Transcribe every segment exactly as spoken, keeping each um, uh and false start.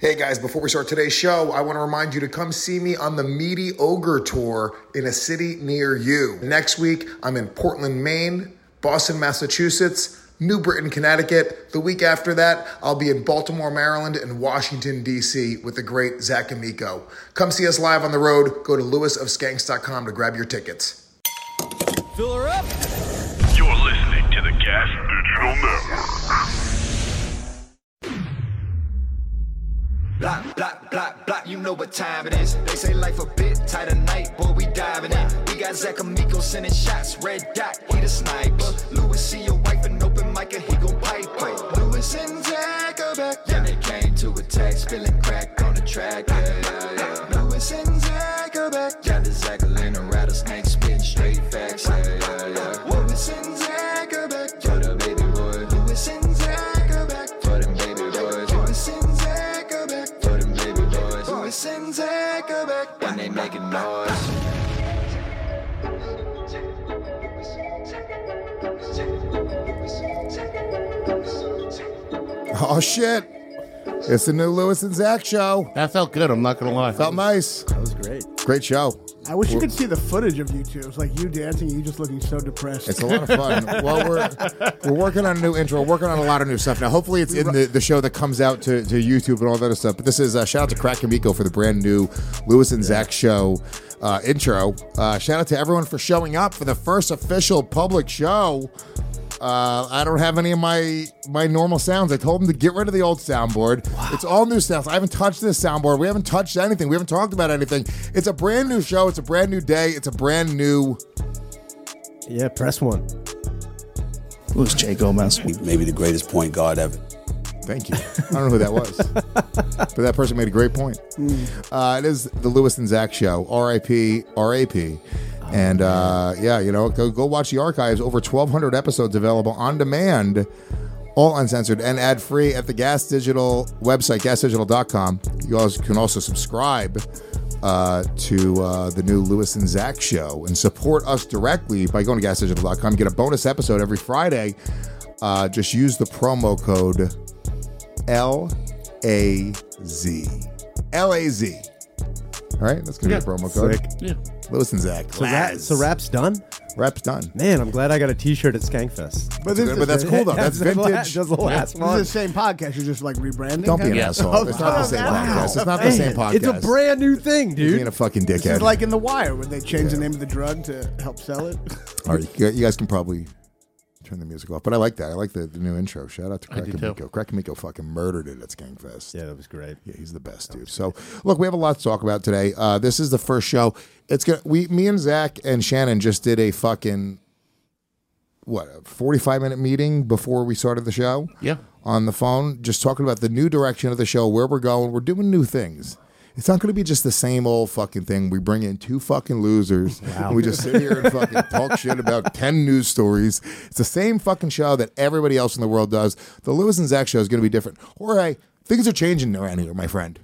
Hey guys, before we start today's show, I want to remind you to come see me on the Meaty Ogre Tour in a city near you. Next week, I'm in Portland, Maine, Boston, Massachusetts, New Britain, Connecticut. The week after that, I'll be in Baltimore, Maryland, and Washington, D C with the great Zach Amico. Come see us live on the road. Go to lewis of skanks dot com to grab your tickets. Fill her up. You're listening to the Gas Digital Network. Block, block, block, block, you know what time it is. They say life a bit tight at night, boy, we diving in. We got Zach Amico sending shots, red dot, he the sniper. Lewis see your wife and open mic and he gon' pipe it. Lewis and Zach are back, then they came to attack, spilling crack on the track, yeah, yeah, yeah. Lewis and Zach are back, got the Zacchaline and rattlesnake spitting straight facts, yeah, yeah, yeah. Lewis and Zach are back, for the baby boy. Lewis and Zach are back, for them baby boys. Lewis and Zach are back. For them baby boys, Lewis and Zach are back when they making noise. Oh shit! It's the new Lewis and Zach show. That felt good. I'm not gonna lie. Felt nice. That was great. Great show. I wish you could see the footage of you two. It's like you dancing, you just looking so depressed. It's a lot of fun. Well, we're we're working on a new intro. We're working on a lot of new stuff now. Hopefully, it's in the, the show that comes out to, to YouTube and all that other stuff. But this is uh, shout out to Crack Amico for the brand new Lewis and Zach show uh, intro. Uh, shout out to everyone for showing up for the first official public show. Uh, I don't have any of my my normal sounds. I told them to get rid of the old soundboard. Wow. It's all new sounds. I haven't touched this soundboard. We haven't touched anything. We haven't talked about anything. It's a brand new show. It's a brand new day. It's a brand new... Yeah, press one. It was Jay Gomez. Maybe the greatest point guard ever. Thank you. I don't know who that was. But that person made a great point. Mm. Uh, it is the Lewis and Zach show. R I P R A P And uh, yeah, you know, go, go watch the archives. Over twelve hundred episodes available on demand, all uncensored and ad-free at the Gas Digital website, gas digital dot com. You guys can also subscribe uh, to uh, the new Lewis and Zach show and support us directly by going to gas digital dot com. Get a bonus episode every Friday. Uh, just use the promo code L A Z. L A Z. All right, that's going to Yeah. be the promo code. Sick. Yeah. Lewis and Zach. So, rap, so rap's done? Rap's done. Man, I'm glad I got a t-shirt at Skankfest. But, this But is that's the, cool, though. That's the la- vintage. Just the last this one. is the same podcast. You're just like rebranding. Don't be an kinda? asshole. It's not the same Wow. podcast. It's not the same Man, podcast. It's a brand new thing, You're being dude. a fucking This dickhead. is like in The Wire, where they change the name of the drug to help sell it. All right, you guys can probably turn the music off. But I like that. I like the, the new intro. Shout out to Crack do too. Amico. Crack Amico fucking murdered it at Skankfest. Yeah, that was great. Yeah, he's the best, dude. So, look, we have a lot to talk about today. Uh, this is the first show. It's gonna. We, me and Zach and Shannon just did a fucking what, a forty-five minute meeting before we started the show. Yeah. On the phone, just talking about the new direction of the show, where we're going. We're doing new things. It's not going to be just the same old fucking thing. We bring in two fucking losers. Wow. And we just sit here and fucking talk shit about ten news stories. It's the same fucking show that everybody else in the world does. The Lewis and Zach show is going to be different. Jorge, things are changing around here, my friend.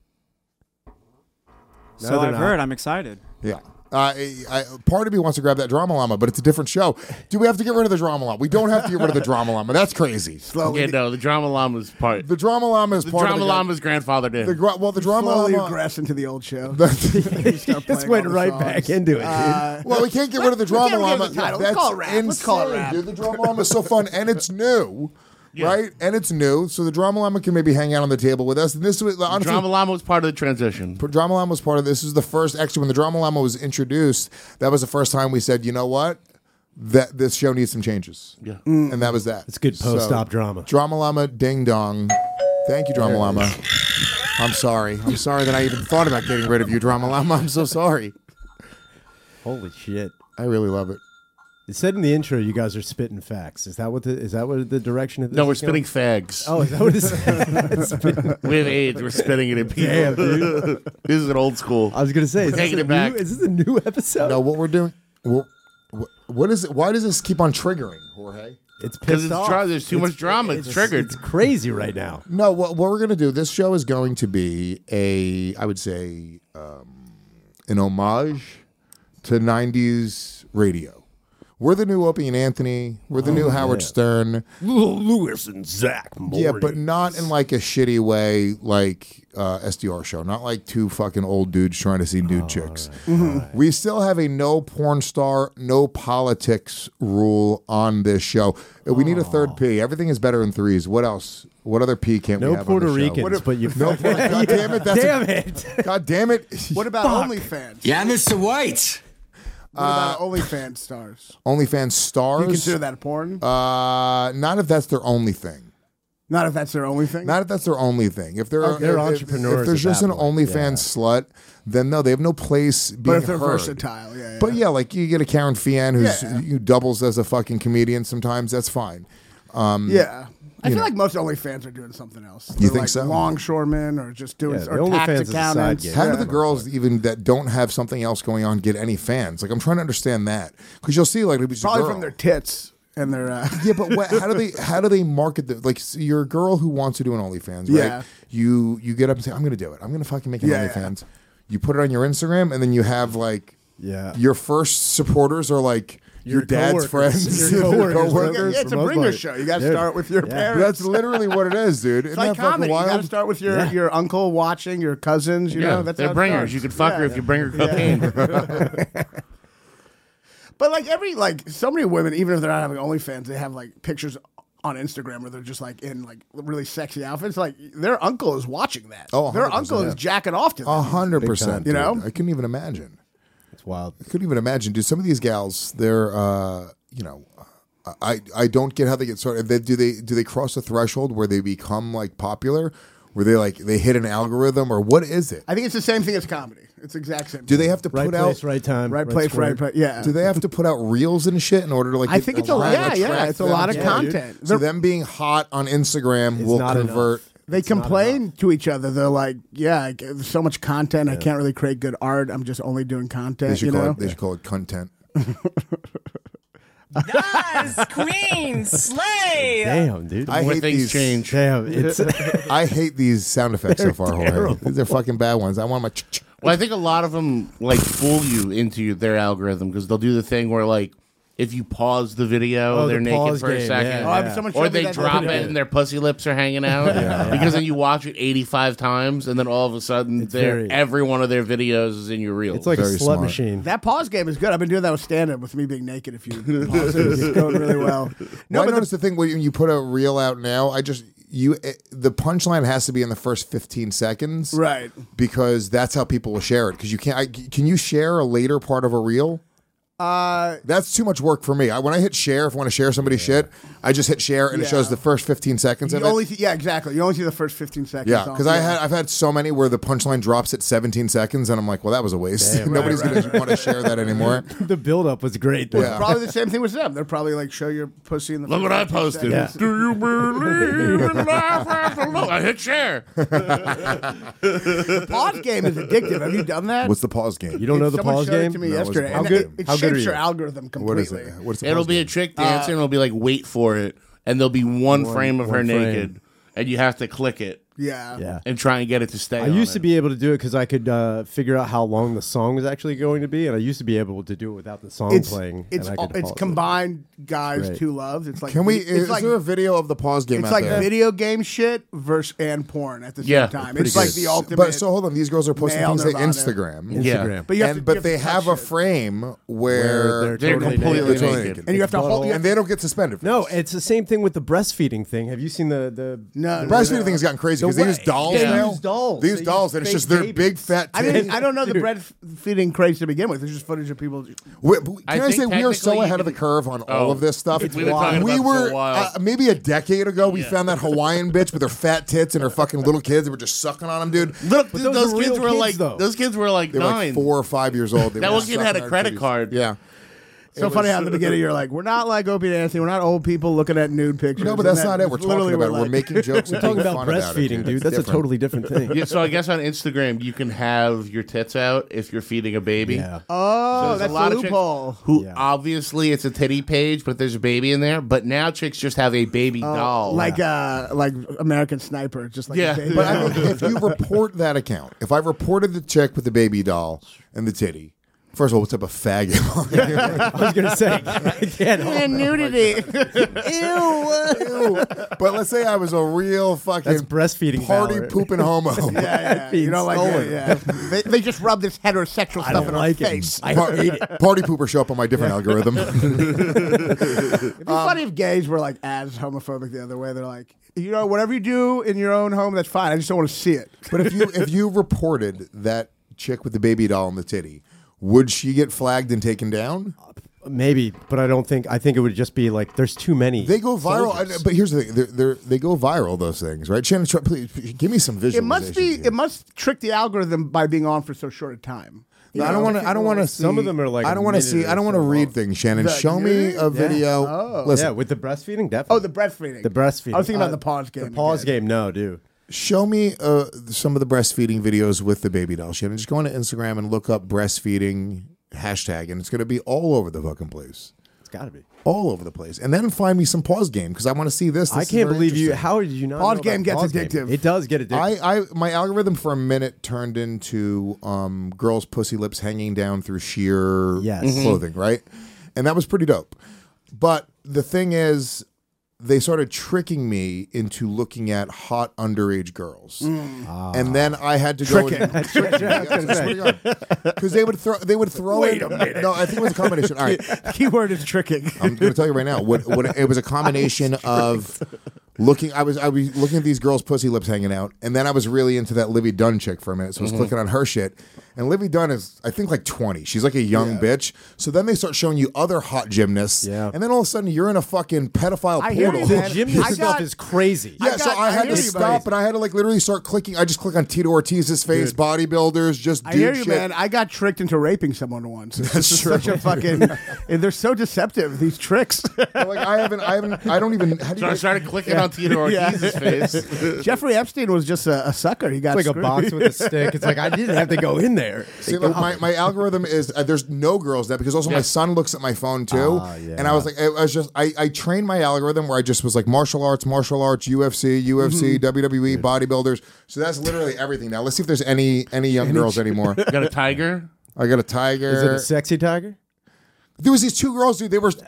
So No, they're I've not. heard. I'm excited. Yeah. Uh, I, I, part of me wants to grab that drama llama, but it's a different show. Do we have to get rid of the drama llama? We don't have to get rid of the drama llama. That's crazy. Slowly, Yeah, no, the drama llama's part. The drama llama is The part drama of the llama's grandfather did. The, gra- well, the drama slowly llama. regress into the old show. Just went right back into it, dude. Uh, Well, we can't get rid of the drama can't get rid llama. of the title. That's Let's call it rap. insane, Let's call it rap. dude. The drama llama is so fun, and it's new, right? And it's new, so the drama llama can maybe hang out on the table with us. And this was honestly, drama llama was part of the transition. Drama Llama was part of this. This is the first, actually, when the Drama Llama was introduced, that was the first time we said, you know what? That this show needs some changes. Yeah. And that was that. It's good post-op drama. Drama Llama, ding dong. Thank you, Drama Llama. I'm sorry. I'm sorry that I even thought about getting rid of you, Drama Llama. I'm so sorry. Holy shit. I really love it. It said in the intro you guys are spitting facts. Is that what the is that what the direction of this No, we're is going? spitting fags. Oh, is that what it is? We have AIDS. We're spitting it in people. Damn, dude. This is an old school. I was going to say, is this, Taking a it back. new, is this a new episode? No, what we're doing, what, what is it? Why does this keep on triggering, Jorge? It's Because pissed it's off. dra- there's too much drama. It's triggered. It's crazy right now. No, what, what we're going to do, this show is going to be a, I would say, um, an homage to nineties radio. We're the new Opie and Anthony. We're the new Howard yeah. Stern. Lewis and Zach. Yeah, but not in like a shitty way, like uh, S D R show. Not like two fucking old dudes trying to see nude chicks. We still have a no porn star, no politics rule on this show. We need a third P. Everything is better in threes. What else? What other P can't we No have Puerto on the show? Ricans, but you. No, Puerto- God damn it! That's Damn a, it! God damn it! What about OnlyFans? Yeah, Mister White. What about OnlyFans stars? OnlyFans stars? Do you consider that porn? Uh, not if that's their only thing. Not if that's their only thing? Not if that's their only thing. If they're, Okay. They're if, entrepreneurs If there's at just that an point, OnlyFans yeah. slut, then no, they have no place being But if they're heard. versatile, yeah, yeah. But yeah, like you get a Karen Fian who's Yeah. who doubles as a fucking comedian sometimes. That's fine. Um, yeah. I you feel know. like most OnlyFans are doing something else. You They're think like so? Longshoremen or just doing Yeah, the or OnlyFans tax is a side accountants. gig. How Yeah. do the girls even that don't have something else going on get any fans? Like I'm trying to understand that because you'll see like maybe just a Probably girl. from their tits and their. Uh, Yeah, but what, how do they how do they market the like? So you're a girl who wants to do an OnlyFans, right? Yeah. You you get up and say, "I'm going to do it. I'm going to fucking make an Yeah, yeah. OnlyFans." You put it on your Instagram, and then you have like Yeah. your first supporters are like your, Your dad's coworkers. friends, Your your coworkers. coworkers. yeah, it's a most bringer part. show. You got to Dude. start with your Yeah. parents. That's literally what it is, dude. It's Isn't like that fucking comedy. You got wild? to start with your, Yeah. your uncle watching, your cousins. You Yeah, know, that's they're how it bringers. starts. You could fuck Yeah, her if yeah. you bring her cocaine. But like every like so many women, even if they're not having OnlyFans, they have like pictures on Instagram where they're just like in like really sexy outfits. Like their uncle is watching that. Oh, their one hundred percent. uncle is jacking off to them. A hundred Big percent. time. You know? dude. I couldn't even imagine. It's wild. I couldn't even imagine, dude. Some of these gals, they're, uh, you know, I I don't get how they get started. They, do they do they cross a threshold where they become like popular, where they like they hit an algorithm, or what is it? I think it's the same thing as comedy. It's the exact same. Do they have to Right put place, out right time. right place, square. right place? Yeah. Do they have to put out reels and shit in order to like? I think it's a attract- yeah, yeah. attract It's a them lot of to- content. So They're- them being hot on Instagram It's will not convert. enough. They It's not complain to each other. They're like, "Yeah, I- there's so much content. I can't really create good art. I'm just only doing content." They should you call know? it. They should call it content. Yes, Queen, slay. Damn, dude. I When hate things these. change. Damn, it's I hate these sound effects so far, Jorge. terrible. These are fucking bad ones. I want my. ch- ch- Well, I think a lot of them like fool you into their algorithm because they'll do the thing where like if you pause the video, Oh, they're the naked pause for a game, second, yeah, Oh, yeah. someone or showed me they that drop video. it and their pussy lips are hanging out because then you watch it eighty-five times and then all of a sudden, It's they're, very- every one of their videos is in your reels. it's like a Very slut smart. machine. That pause game is good. I've been doing that with stand-up with me being naked. If you pause it, it's going really well. No, No, I but noticed the, thing when you put a reel out now. I just you it, the punchline has to be in the first fifteen seconds, the, right. Because that's how people will share it. Because you can't. I, can you share a later part of a reel? Uh, That's too much work for me. I, when I hit share, if I want to share somebody's shit, I just hit share and it Yeah. shows the first fifteen seconds you of it. only see, yeah, exactly. You only see the first fifteen seconds. Yeah, on- because I had I've had so many where the punchline drops at seventeen seconds, and I'm like, well, that was a waste. Damn, Nobody's right, going to want to share that anymore. The buildup was great. Though. Yeah. Probably the same thing with them. They're probably like, show your pussy in the. Look first what I fifteen posted. seconds. Do you believe in life after love? I hit share. The pause game is addictive. Have you done that? What's the pause game? You don't know the Someone pause showed it game? to me No, what's yesterday. the and pause it, game? it How good are shapes your you? algorithm What is completely. it? What's the It'll pause be a game? chick dancing and it'll be like, wait for it. And there'll be one, frame of her one frame. naked. And you have to click it Yeah. Yeah. and try and get it to stay I on used it. to be able to do it because I could uh, figure out how long the song was actually going to be, and I used to be able to do it without the song It's playing. it's and I could it's pause it. combined guys Great. two loves. It's like Can we? It's Is like there a video of the pause game? it's out like there? video game shit versus and porn at the same Yeah, time. pretty It's like good. the ultimate. But so hold on, these girls are posting male things to Nirvana. Instagram. Yeah. Instagram. but you have and, to, but you they to have touch a it. frame Where where they're They're totally completely naked. naked. and you have to hold. You have and they don't get suspended. For No, this. it's the same thing with the breastfeeding thing. Have you seen the the? No, the no, breastfeeding no. thing has gotten crazy The because they way- use dolls they now. use dolls. They use They dolls, use and it's fake just their babies. big fat. I didn't. titties. I don't know the Dude. breastfeeding craze to begin with. There's just footage of people. We- but I Can I, think say we are so technically you ahead of the can- curve on all Oh, of this stuff? we've been talking we about this were for a while. Uh, maybe a decade ago. We found that Hawaiian bitch with her fat tits and her fucking little kids that were just sucking on them, dude. Look, But those, those are kids real were kids, like though. those kids were like They were nine. like four or five years old. They That were one kid had a sucking our credit titties. card. Yeah. So It funny was- how at the beginning you're like, we're not like Opie and Anthony. We're not old people looking at nude pictures. No, but And that's that not it. We're literally talking about it. We're like- making jokes. We're and talking making about fun it, breastfeeding, dude. That's a different. totally different thing. Yeah, so I guess on Instagram you can have your tits out if you're feeding a baby. Yeah. Oh, So there's that's a lot the of chicks loophole. who Yeah. obviously it's a titty page, but there's a baby in there. But now chicks just have a baby doll. Like uh, like American Sniper, just like Yeah. a baby. But I mean, if you report that account, if I reported the chick with the baby doll and the titty, First of all, what's up a faggot? I was gonna say, I can't help And it. nudity. Ew. But let's say I was a real fucking That's breastfeeding party power. pooping homo. yeah, yeah. Being You know, like stolen. yeah, yeah. they, they just rub this heterosexual I stuff don't in like our it. face. I Par- hate it. Party pooper show up on my different algorithm. It'd be funny if gays were like as homophobic the other way. They're like, you know, whatever you do in your own home, that's fine. I just don't want to see it. But if you if you reported that chick with the baby doll in the titty, would she get flagged and taken down? Maybe, but I don't think. I think it would just be like there's too many. They go viral, soldiers. I- but here's the thing: they're, they're, they go viral. Those things, right? Shannon, try, please give me some visualizations. It must be. here. It must trick the algorithm by being on for so short a time. You I don't know? want to. I don't want to see. Some of them are like I don't a want to minute see. or I don't want to so read long. things. Shannon, The- show me a video. Oh. Listen, yeah, with the breastfeeding, definitely. Oh, the breastfeeding. the breastfeeding. I was thinking Uh, about the pause game. The pause again. game, no, dude. show me uh, some of the breastfeeding videos with the baby doll. Shannon, just go on to Instagram and look up breastfeeding hashtag, and it's going to be all over the fucking place. It's got to be All over the place. And then find me some pause game because I want to see this. This I is can't very believe you. interesting. How did you not? Pause know about game gets pause game? addictive. It does get addictive. I, I my algorithm for a minute turned into um, girls' pussy lips hanging down through sheer Yes. Mhm. clothing, right? And that was pretty dope. But the thing is, they started tricking me into looking at hot underage girls, and then I had to go Tricking. because they would throw they would throw Wait in, a minute. No, I think it was a combination. All right, Keyword is tricking. I'm going to tell you right now. What, what it was a combination of looking. I was I was looking at these girls' pussy lips hanging out, and then I was really into that Livy Dunn chick for a minute. So I was clicking on her shit, and Livy Dunn is I think like twenty. She's like a young bitch. So then they start showing you other hot gymnasts, Yeah. and then all of a sudden you're in a fucking pedophile I hear portal. you, the man. gymnast I stuff got- is crazy. Yeah, I so got- I I had hear to you, stop, buddy. and I had to like literally start clicking. I just click on Tito Ortiz's face, bodybuilders, just I dude hear you, shit. man. I got tricked into raping someone once. It's That's just true. such a fucking. And they're so deceptive. These tricks. Like I haven't, I haven't, I don't even. How do So you I started clicking on Tito Ortiz's face. Jeffrey Epstein was just a, a sucker. He got It's like a screwed. box with a stick. It's like I didn't have to go in there. See, look, my, my algorithm is uh, there's no girls that because also my Yes. son looks at my phone too, Ah, yeah. and I was like, I was just I, I trained my algorithm where I just was like martial arts, martial arts, U F C, U F C, W W E, bodybuilders. So that's literally everything now. Let's see if there's any any young girls anymore. You got a tiger? I got a tiger. Is it a sexy tiger? There was these two girls, dude. They were.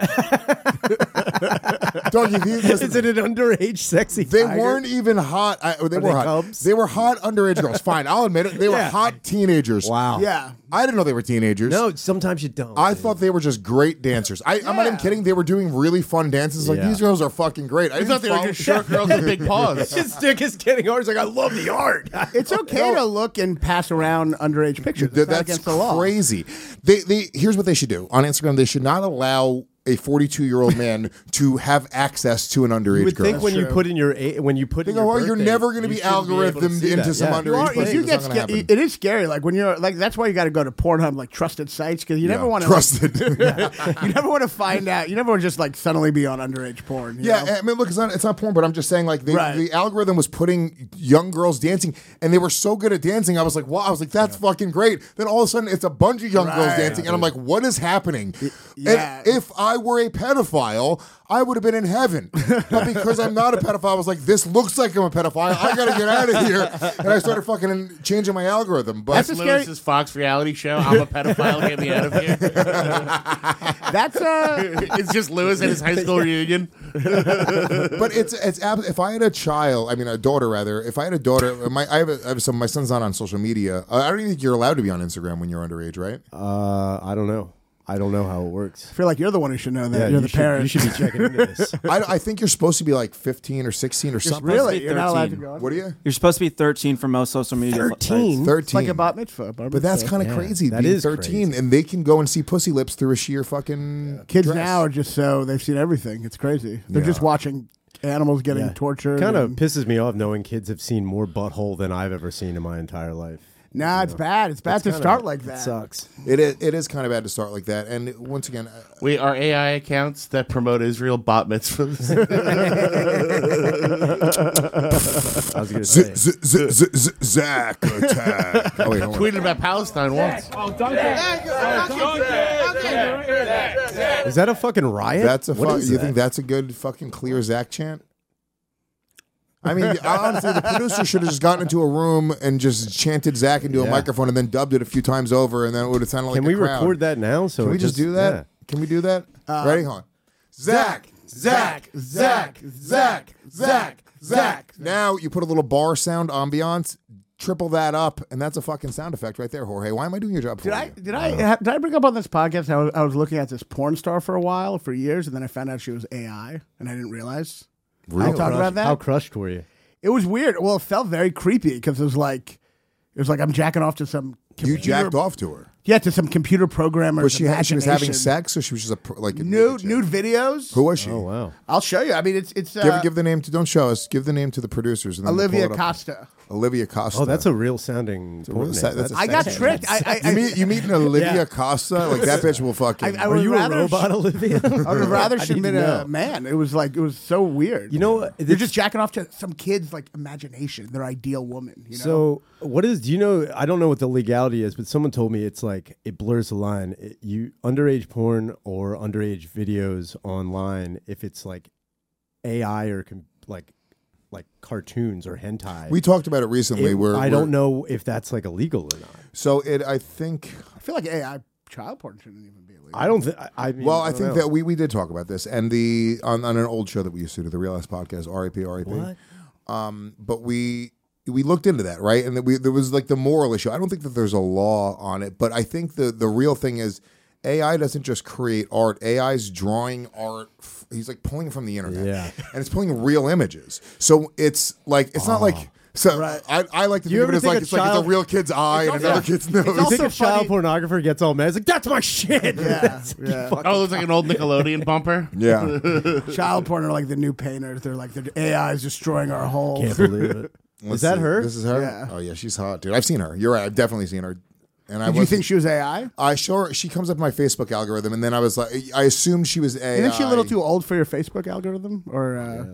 Doggy, these, listen, Is it an underage sexy they tiger? weren't even hot. I, they were they hot. cubs? They were hot underage girls. Fine, I'll admit it. They were Yeah. hot teenagers. Wow. Yeah. I didn't know they were teenagers. No, sometimes you don't. I dude. thought they were just great dancers. I, I'm not even Yeah. kidding. They were doing really fun dances. Like Yeah. these girls are fucking great. I I didn't thought they were follow- just short girls with big paws. his dick is getting hard. He's like, I love the art. It's okay No. to look and pass around underage pictures. It's Th- not that's against the law. crazy. They, they, here's what they should do on Instagram. They should not allow a forty-two year old man to have access to an underage You would girl. think when you true. put in your a- when you put They in go, your "Oh, you're birthday, never gonna you be shouldn't able to algorithmed see into that." some Yeah. under- You are, Underage if you pussy, get it's not gonna sca- happen. it is scary. Like when you're like that's why you got to go to Pornhub, like trusted sites, because you never Yeah, want to trusted. you never want to find out. You never want to just like suddenly be on underage porn. you Yeah, know? I mean, look, it's not it's not porn, but I'm just saying, like, they, Right. the algorithm was putting young girls dancing, and they were so good at dancing. I was like, wow, I was like, that's fucking great. Then all of a sudden, it's a bunch of young girls Right. dancing, and I'm like, what is happening? yeah. And if I were a pedophile, I would have been in heaven. But because I'm not a pedophile, I was like, this looks like I'm a pedophile. I got to get out of here. And I started fucking changing my algorithm. But That's a scary- Lewis's Fox reality show. I'm a pedophile. Get me out of here. That's uh It's just Lewis at his high school reunion. but it's it's ab- if I had a child, I mean a daughter rather. If I had a daughter, my I have, a, I have some. My son's not on social media. Uh, I don't even think you're allowed to be on Instagram when you're underage, right? Uh, I don't know. I don't know how it works. I feel like you're the one who should know that. Yeah, you're you the should, parent. You should be checking into this. I, I think you're supposed to be like fifteen or sixteen or something. really? be You're not allowed to thirteen. go on? What are you? You're supposed to be thirteen for most social media. fl- sites. Thirteen. Thirteen. It's like a bat mitzvah. bar But that's mitzvah. kind of Yeah, crazy. that being is thirteen, crazy. and they can go and see pussy lips through a sheer fucking Kids dress. now are just so they've seen everything. It's crazy. They're Yeah. just watching animals getting tortured. Kind of and- pisses me off knowing kids have seen more butthole than I've ever seen in my entire life. Nah, it's bad. It's bad It's to kinda- start like It that. sucks. It is. It is kind of bad to start like that. And once again, uh, Wait, are A I accounts that promote Israel bot mitzvahs? I was gonna z- say. z- z- z- z- Zach attack. Oh wait, hold on. Tweeted about Palestine once. Is that a fucking riot? That's a. What Fu- is you that? think that's a good fucking clear Zach chant? I mean, honestly, the producer should have just gotten into a room and just chanted Zach into a Yeah. microphone and then dubbed it a few times over, and then it would have sounded like Can a we crowd. record that now? So Can we it just do that? yeah. Can we do that? Uh, Ready? Hold on. Zach, Zach, Zach, Zach, Zach, Zach. Now you put a little bar sound ambiance, triple that up, and that's a fucking sound effect right there, Jorge. Why am I doing your job for Did you? I did I ha- did I bring up on this podcast how I was looking at this porn star for a while for years, and then I found out she was A I, and I didn't realize. Really? I talked about that. How crushed were you? It was weird. Well, it felt very creepy because it was like it was like I'm jacking off to some. You computer- jacked off to her. Yeah, to some computer programmer. Was she? Ha- she was having imagination. sex, or she was just a pr- like a Nude naked nude chick? videos. Who was she? Oh wow. I'll show you. I mean, it's it's uh, Give, give the name to. Don't show us. Give the name to the producers. And then we'll Olivia pull it up. Costa. Olivia Costa. Oh, that's a real sounding porn real name. sa- that's a I got sexy tricked. I, I, You I, meet you meet an Olivia Yeah. Costa, like that bitch will fucking. I- I Are would you a rather robot, sh- Olivia? I would rather I she had need been to a know. man. It was like it was so weird. You know, You're it's- just jacking off to some kid's like imagination, their ideal woman. You know? So what is? Do you know? I don't know what the legality is, but someone told me it's like it blurs the line. It, you underage porn or underage videos online, if it's like A I or com, like like cartoons or hentai. we talked about it recently. it- where I where- don't know if that's like illegal or not. So it, I think. I feel like A I child porn shouldn't even be illegal. I don't think. I, I mean, Well, I don't think know. that we, we did talk about this, and the on, on an old show that we used to do, the Real Ass Podcast, R I P, R I P. What? Um, but we we looked into that, right? And that we there was like the moral issue. I don't think that there's a law on it, but I think the the real thing is A I doesn't just create art. A I's drawing art. f- He's like pulling from the internet, Yeah. and it's pulling real images. So it's like it's not like. So I, I like to You think of ever it as think like a it's like it's child- a real kid's eye and also- another kid's nose. it's You think also a child funny- pornographer gets all mad? He's like, "That's my shit." Yeah, yeah. Oh, it looks like an old Nickelodeon bumper. yeah. Child porn are like the new painters. They're like the A I is destroying our whole. Can't believe it. Let's Is that see. her? This is her. Yeah. Oh yeah, she's hot, dude. I've seen her. You're right. I've definitely seen her. And I Did you wasn't- think she was A I? I sure she comes up in my Facebook algorithm, and then I was like, I assumed she was A I. Isn't she a little too old for your Facebook algorithm? Or uh,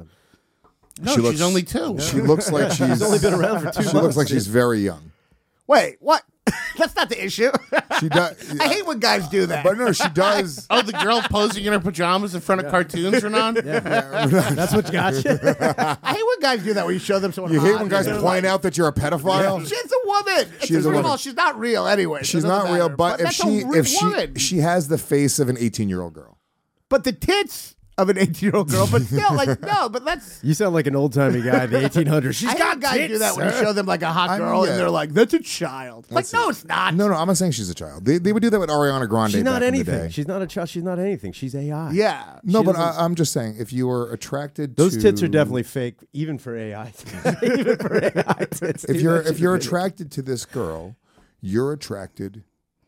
No, She she's looks- only two. She looks like she's, She's only been around for two She months. looks like she's very young. wait, what? That's not the issue. She does. I hate when guys do that. But no, she does. Oh, the girl posing in her pajamas in front of cartoons, Renan? That's what got you. I hate when guys do that. When you show them someone. You hate hot when guys and they're point like, out that you're a pedophile. She's a woman. She is a First of all, woman. she's not real anyway. so She's it doesn't not real, matter. but if that's she a re- if she woman. she has the face of an eighteen year old girl. but the tits of an eighteen-year-old girl, but still, like, no, but that's. You sound like an old timey guy in the eighteen hundreds. She's I got hate guys tits, do that when you sir. show them like a hot I mean, girl yeah. and they're like, "That's a child." Let's like, no, see. it's not. No, no, I'm not saying she's a child. They, they would do that with Ariana Grande. She's not back in the anything. day. She's not a child. She's not anything. She's A I. Yeah. No, She but doesn't- I, I'm just saying, if you were attracted Those to tits are definitely fake, even for A I. even for A I tits. if dude, you're that if shit's you're ridiculous. attracted to this girl, you're attracted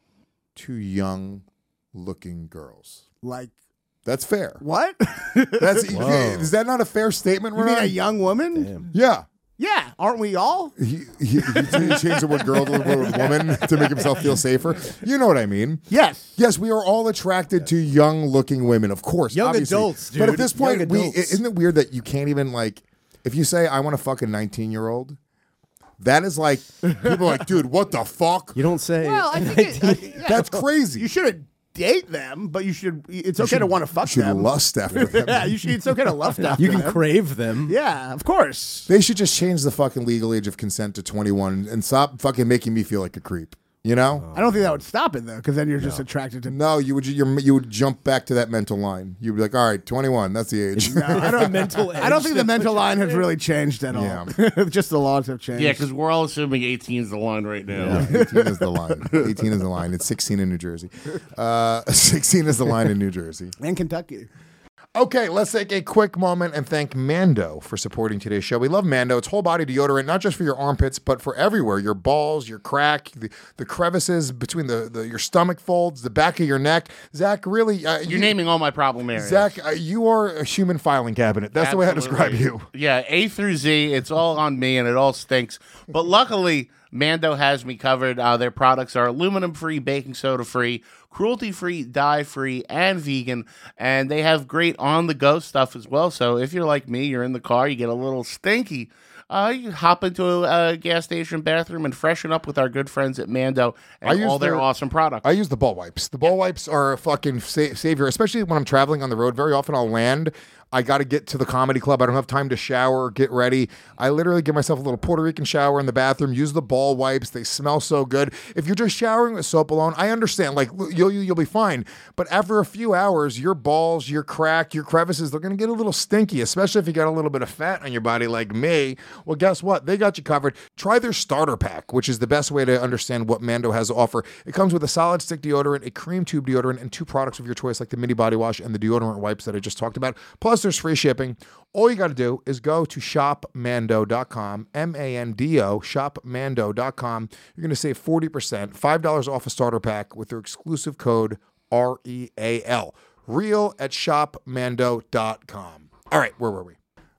to young looking girls. Like, That's fair. what? That's Whoa. is that not a fair statement, You mean a Renan? young woman? Damn. Yeah. Yeah. Aren't we all? He, he, he changed the word girl to the word woman to make himself feel safer. You know what I mean? Yes. Yes, we are all attracted to young looking women, of course. Young obviously. adults, But at dude. this point, Young we, adults. isn't it weird that you can't even, like, if you say, I want to fuck a nineteen year old, that is like, people are like, dude, what the fuck? You don't say. Well, I think it, uh, yeah, That's crazy. you shouldn't date them, but you should. It's okay to want to fuck You should them. lust after them. Yeah, you should. It's okay to lust after you can them. crave them. Yeah, of course. They should just change the fucking legal age of consent to twenty-one and stop fucking making me feel like a creep. You know? I don't think that would stop it though, because then you're just attracted to. No, you would you're, you would jump back to that mental line. You'd be like, all right, twenty-one, that's the age. No, I don't. mental I don't think the mental line has really changed at all. Yeah. Just the laws have changed. Yeah, because we're all assuming eighteen is the line right now. eighteen is the line. eighteen is the line. It's sixteen in New Jersey. Uh, sixteen is the line in New Jersey. and Kentucky. Okay, let's take a quick moment and thank Mando for supporting today's show. We love Mando. It's whole body deodorant, not just for your armpits, but for everywhere. Your balls, your crack, the, the crevices between the, the your stomach folds, the back of your neck. Zach, really, uh, You're you, naming all my problem areas. Zach, uh, you are a human filing cabinet. That's the way I describe Absolutely. you. Yeah, A through Z, it's all on me and it all stinks. But luckily, Mando has me covered. Uh, their products are aluminum-free, baking soda-free, cruelty-free, dye-free, and vegan. And they have great on-the-go stuff as well. So if you're like me, you're in the car, you get a little stinky, uh, you hop into a, a gas station bathroom and freshen up with our good friends at Mando and I use all their their- awesome products. I use the ball wipes. The ball wipes are a fucking sa- savior, especially when I'm traveling on the road. Very often I'll land I got to get to the comedy club. I don't have time to shower or get ready. I literally give myself a little Puerto Rican shower in the bathroom, use the ball wipes. They smell so good. If you're just showering with soap alone, I understand. Like, you'll, you'll be fine. But after a few hours, your balls, your crack, your crevices, they're going to get a little stinky, especially if you got a little bit of fat on your body like me. Well, guess what? They got you covered. Try their starter pack, which is the best way to understand what Mando has to offer. It comes with a solid stick deodorant, a cream tube deodorant, and two products of your choice like the mini body wash and the deodorant wipes that I just talked about. Plus, there's free shipping. All you got to do is go to shop mando dot com, M A N D O, shop mando dot com. You're going to save forty percent, five dollars off a starter pack with their exclusive code R E A L. Real at shop mando dot com. All right, where were we?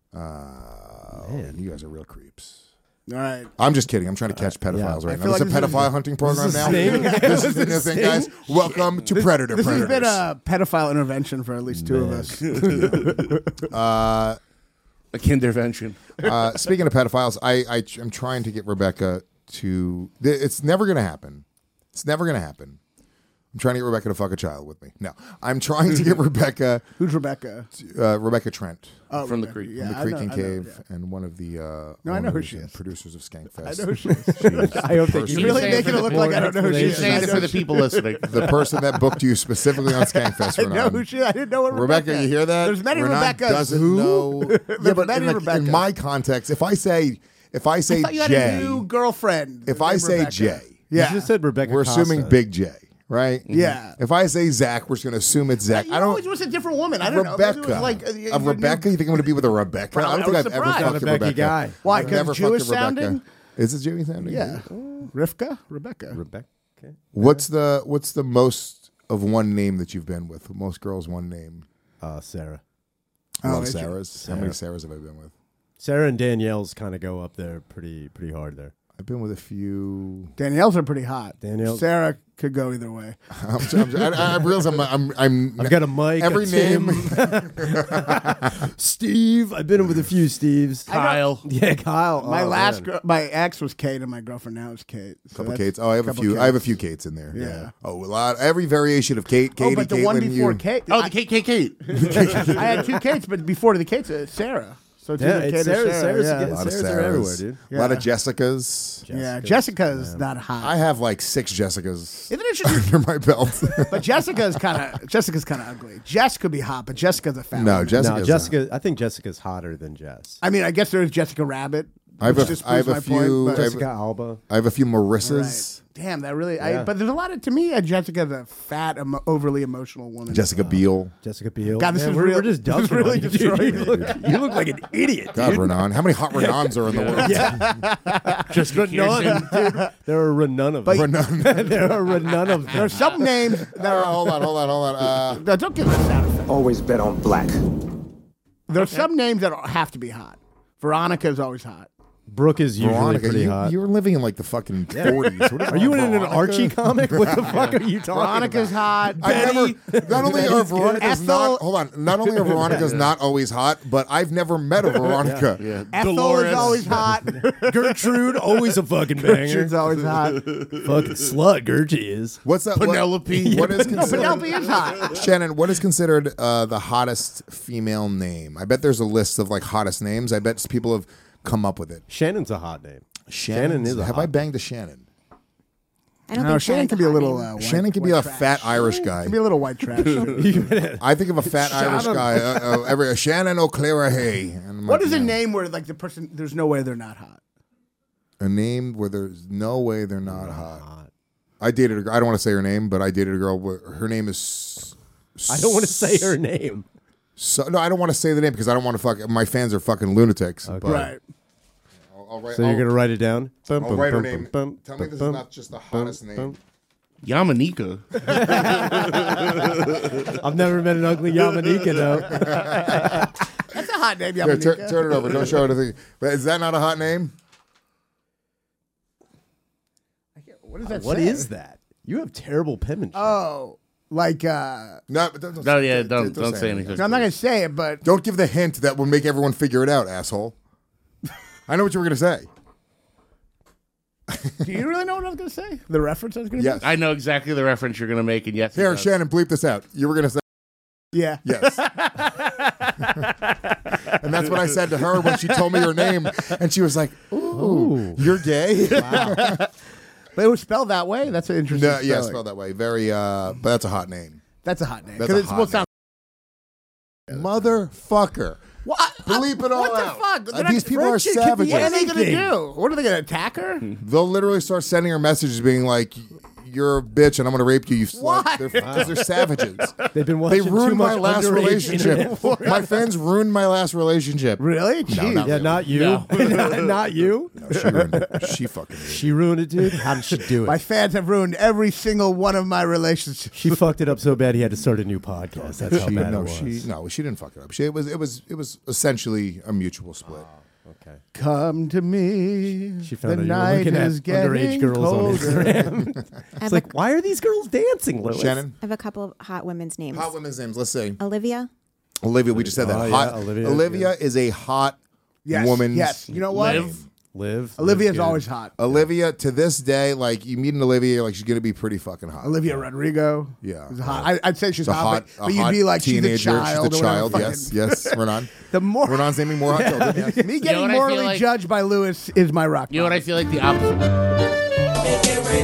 Uh, Man, you guys are real creeps. All right. I'm just kidding. I'm trying to catch pedophiles yeah. right I now. This like is a pedophile is, hunting program this now. Is This is the new thing, guys. Welcome to this, Predator This Predators. has been a pedophile intervention for at least two Man. of us. uh, a kindervention. uh, speaking of pedophiles, I, I I'm trying to get Rebecca to. It's never going to happen. It's never going to happen. I'm trying to get Rebecca to fuck a child with me. No, I'm trying to get Rebecca. Who's Rebecca? Uh, Rebecca Trent. Oh, from Rebecca. the Creek. Yeah, from the I Creek know, and I know, Cave, yeah. and one of the uh, No, I know who owners she and is. producers of Skankfest. I know who she is. I don't think You're you really saying making for it the look like I don't know who she You're is. saying I it know for the she- people listening. The person that booked you specifically on Skankfest. I know Renan. who she is. I didn't know what Rebecca, Rebecca. you hear that? There's many Renan Rebeccas. doesn't Who? know. There's yeah, but many in, like, in Rebeccas. my context, if I say, if I say I thought you had Jay, a new girlfriend. if I named say Rebecca. Jay, Yeah. You just said Rebecca. we're assuming Costa. Big J, right? Yeah. If I say Zach, we're just going to assume it's Zach. You I don't. know, it was a different woman. I don't know. Maybe Rebecca. It was like, uh, a your Rebecca? new- You think I'm going to be with a Rebecca? Well, I don't I think was I've ever surprised. fucked a Rebecca Rebecca. guy. Why? I've 'Cause never Jewish fucked a Rebecca. sounding? Is it Jewish sounding? Yeah. Rivka? Rebecca. Rebecca. Okay. What's the What's the most of one name that you've been with? Most girls, one name. Uh, Sarah. A Oh, lot of is it? Sarahs. How many Sarahs have I been with? Sarah and Danielle's kind of go up there pretty pretty hard there. I've been with a few. Danielle's are pretty hot. Danielle- Sarah could go either way. I'm, I'm, I, I realize I'm. I'm. I'm I've got a Mike. every a Tim. name. Steve. I've been with a few Steves. Kyle. Yeah, Kyle. My Oh, last, man. girl, my ex was Kate, and my girlfriend now is Kate. So couple that's Kates. Oh, I have a couple few. I have a Kates. few Kates in there. Yeah. Yeah. Oh, a lot. Every variation of Kate. Katie, Oh, but the one Caitlin, before you. Kate. Oh, the Kate, Kate, Kate. I had two Kates, but before the Kates, uh, Sarah. So it's Yeah, either it's Kate or Sarah- Sarah. Sarah's yeah. good. A lot of Sarahs are Sarahs. everywhere, dude. A lot of Yeah. Jessicas. Yeah, Jessica's not hot. I have like six Jessicas Isn't it just, under my belt. but Jessica's kind of Jessica's kind of ugly. Jess could be hot, but Jessica's a fat. no, woman. Jessica's. No, Jessica. I think Jessica's hotter than Jess. I mean, I guess there's Jessica Rabbit. I have which a- just I have proves a my point, few- but- I have- Jessica Alba. I have a few Marissas. Right. Damn, that really. I, Yeah. but there's a lot of to me. Uh, Jessica's a fat, emo- overly emotional woman. Jessica Biel. Jessica Biel. God, this Man, is we're, real- we're just this is dumping really on you, dude. destroying You look, you look like an idiot, God, dude. Renan. How many hot Renans are in the world? Just none, dude. There are none of them. Renan. there are none of them. There's some names that Uh, are. hold on, hold on, hold on. Uh, No, don't give us sound effect. Always bet on black. There's some names that have to be hot. Veronica is always hot. Brooke is usually Veronica, pretty you, hot. you're living in like the fucking forties. What is Are you in an Veronica? Archie comic? What the fuck are you talking Veronica's about? hot. I've never, not only are Veronica's Ethel- not hold on, not only are Veronica's not always hot, but I've never met a Veronica. Yeah. Ethel Dolores. is always hot. Gertrude, always a fucking banger. Gertrude's always hot. Fucking slut, Gertie is. What's that? what- Penelope. What, is No, considered? Penelope is hot. Shannon, what is considered uh, the hottest female name? I bet there's a list of like hottest names. I bet people have come up with it. Shannon's a hot name. Shannon is a Have hot I banged a Shannon? I don't No, think Shannon Shannon's can be a hot little. name. Uh, white, Shannon can be white a trash. fat Irish guy. Can be a little white trash. I think of a fat Irish Shannon. guy. Uh, uh, every uh, Shannon O'Clarahay. And I'm What like, is a no. name where like the person? There's no way they're not hot. A name where there's no way they're not hot. I dated a girl. I don't want to say her name, but I dated a girl. Where her name is. I don't want to say her name. So, no, I don't want to say the name because I don't want to fuck. My fans are fucking lunatics. But Right. I'll, I'll write, So you're I'll- going to write it down? Bum, I'll bum, write her bum, name. bum, Tell me bum, this bum, is not just the hottest bum, name. Yamanika. I've never met an ugly Yamanika, though. That's a hot name, Here, Yamanika. tur- turn it over. Don't show anything. But is that not a hot name? What is that? What say? is that? You have terrible penmanship. Oh, like uh. No, but don't, don't, No, yeah, don't don't say anything. I'm not gonna say it, but Don't give the hint that will make everyone figure it out, asshole. I know what you were going to say. do you really know what I was gonna say? The reference I was gonna Yes. I know exactly the reference you're going to make, and yes, he Here, does. Shannon, bleep this out. You were going to say. Yeah. Yes. And that's what I said to her when she told me her name, and she was like, "Ooh, you're gay." Wow. But it was spelled that way. That's an interesting. No, yeah, spelling. spelled that way. Very, uh, but that's a hot name. That's a hot name. That's Because a it's hot supposed to sound. Motherfucker. What? Bleep it all What the out. fuck? Uh, They're these not- people are friendship could be savages. What are they going to do? What are they going to attack her? They'll literally start sending her messages being like, "You're a bitch, and I'm going to rape you." You Why? slut. They're, because they're savages. They've been They watching too ruined my much last underage relationship. internet. My fans ruined my last relationship. Really? No, Jeez. not Yeah, really. not you. No. not, not you. No, she ruined it. She fucking ruined it. She ruined it, dude. How did she do My it? fans have ruined every single one of my relationships. She fucked it up so bad he had to start a new podcast. That's how She, bad no, it was. she no, she didn't fuck it up. She it was it was it was essentially a mutual split. Okay. Come to me. She found the out you were night looking at is getting underage girls on colder. Instagram. I It's have, like, a, why are these girls dancing, Lewis? Shannon, I have a couple of hot women's names. hot women's names. Let's see. Olivia. Olivia, we just said that. Oh, hot yeah, Olivia, Olivia yeah. is a hot Yes. woman's Yes. You know what? Liv. Liv. Olivia's Liv's always good. hot. Olivia, to this day, like you meet an Olivia, you're like she's gonna be pretty fucking hot. Olivia Rodrigo. Yeah. is hot. I, I'd say she's She's a hot, hot, but, a but you'd hot be like teenager. she's a child. She's or a whatever child. Yes, fucking- yes. Renan. The more Renan's naming more hot children. Yes. me You know getting what I feel morally like? judged by Lewis is my rock. You know what I bottom. feel like the opposite.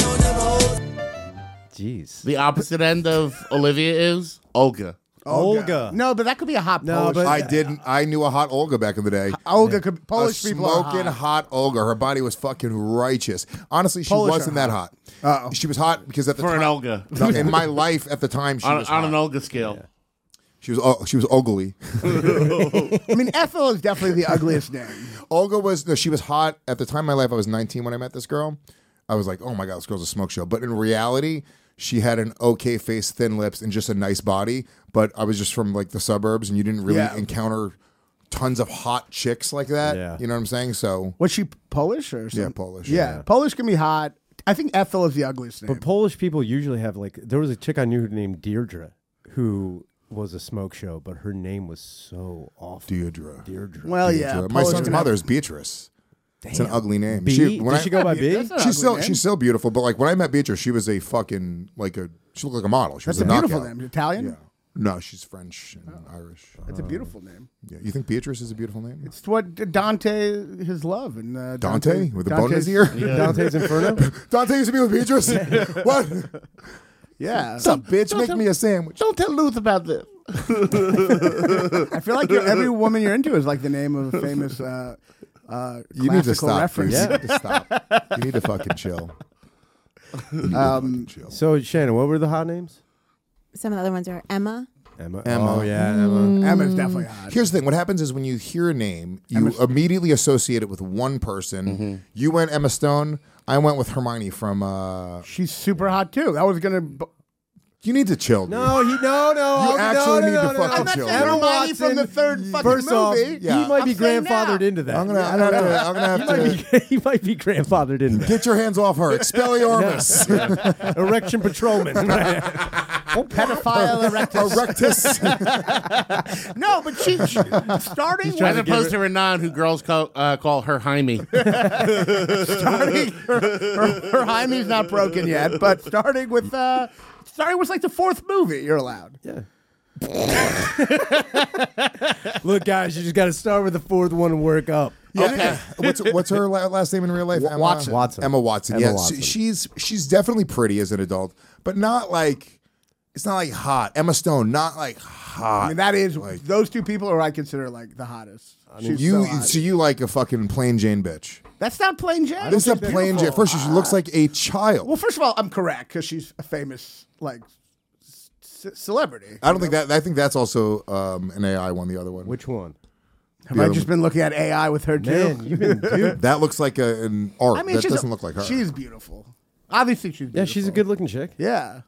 Jeez. The opposite end of Olivia is Olga. Olga. No, but that could be a hot No, Polish. but- I didn't. I knew a hot Olga back in the day. Olga could Polish a people are smoking hot. hot. Olga. Her body was fucking righteous. Honestly, she Polish wasn't are that hot. Uh-oh. She was hot because at the For time, an Olga. No, in my life at the time, she On, was on hot. an Olga scale. She was oh, she was ugly. I mean, Ethel is definitely the ugliest name. Olga was no, she was hot at the time. In my life, I was nineteen when I met this girl. I was like, oh my god, this girl's a smoke show. But in reality, she had an okay face, thin lips, and just a nice body. But I was just from like the suburbs, and you didn't really Yeah. encounter tons of hot chicks like that. Yeah. You know what I'm saying? So Was she Polish or something? Yeah, Polish. Yeah, Yeah. Polish can be hot. I think Ethel is the ugliest name. But Polish people usually have like. There was a chick I knew named Deirdre, who was a smoke show, but her name was so awful. Deirdre. Deirdre. well, yeah. Deirdre. My Polish son's can mother have- is Beatrice. It's an Damn. ugly name. B? She, when Did I- she go by B? That's not an She's ugly still name. she's still beautiful, but like when I met Beatrice, she was a fucking like a she looked like a model. She That's was a a beautiful knockout. name. Italian. Yeah. No, she's French and Irish. That's a beautiful name. Yeah. You think Beatrice is a beautiful name? It's what Dante his love and uh, Dante with a bone in his ear. Dante's Inferno. Dante used to be with Beatrice. What? Yeah. What's up, bitch? Make me a sandwich. Don't tell Luth about this. I feel like you're, every woman you're into is like the name of a famous uh, uh, You need to classical stop. reference. Please. You need to stop. You need to fucking chill. You need to Um, fucking chill. So Shannon, what were the hot names? Some of the other ones are Emma. Emma. Emma. Oh yeah, Emma. Emma's definitely hot. Here's the thing. What happens is when you hear a name, you immediately associate it with one person. You went Emma Stone. I went with Hermione from. Uh, She's super hot too. I was gonna. b- you need to chill. Dude. No, he no no. You no, actually no, need no, to no, fucking no. I'm not chill. saying Emma Hermione from the Watson, third fucking First off, movie. Yeah. he might I'm be saying grandfathered now. into that. I'm gonna. I'm gonna have to. I'm gonna have He might to. be, he might be grandfathered into that. Get your hands off her. Expelliarmus. Erection patrolman. Oh, pedophile erectus. Erectus. No, but she, she starting As with, opposed to Renan, who girls call, uh, call her Jaime. starting her, her, her hymie's not broken yet, but starting with uh, starting with like the fourth movie, you're allowed. Yeah. Look, guys, you just got to start with the fourth one and work up. Okay. what's what's her la- last name in real life? Emma Watson. Watson. Emma Watson. Emma yeah, Watson. she- she's she's definitely pretty as an adult, but not like it's not like hot. Emma Stone, not like hot. I mean, that is Like- those two people are I consider like the hottest. She's you so hot. so you like a fucking plain Jane bitch. That's not plain Jane. This is a She's plain Jane. beautiful. First, she looks like a child. Well, first of all, I'm correct because she's a famous like c- celebrity. I don't think that. I think that's also um, an A I one. The other one. Which one? Have the I other just one. been looking at A I with her too? Man, you've been dude. That looks like a, an art. I mean, that she's doesn't a, look like her. She's beautiful. Obviously, she's beautiful. Yeah, she's a good-looking chick. Yeah.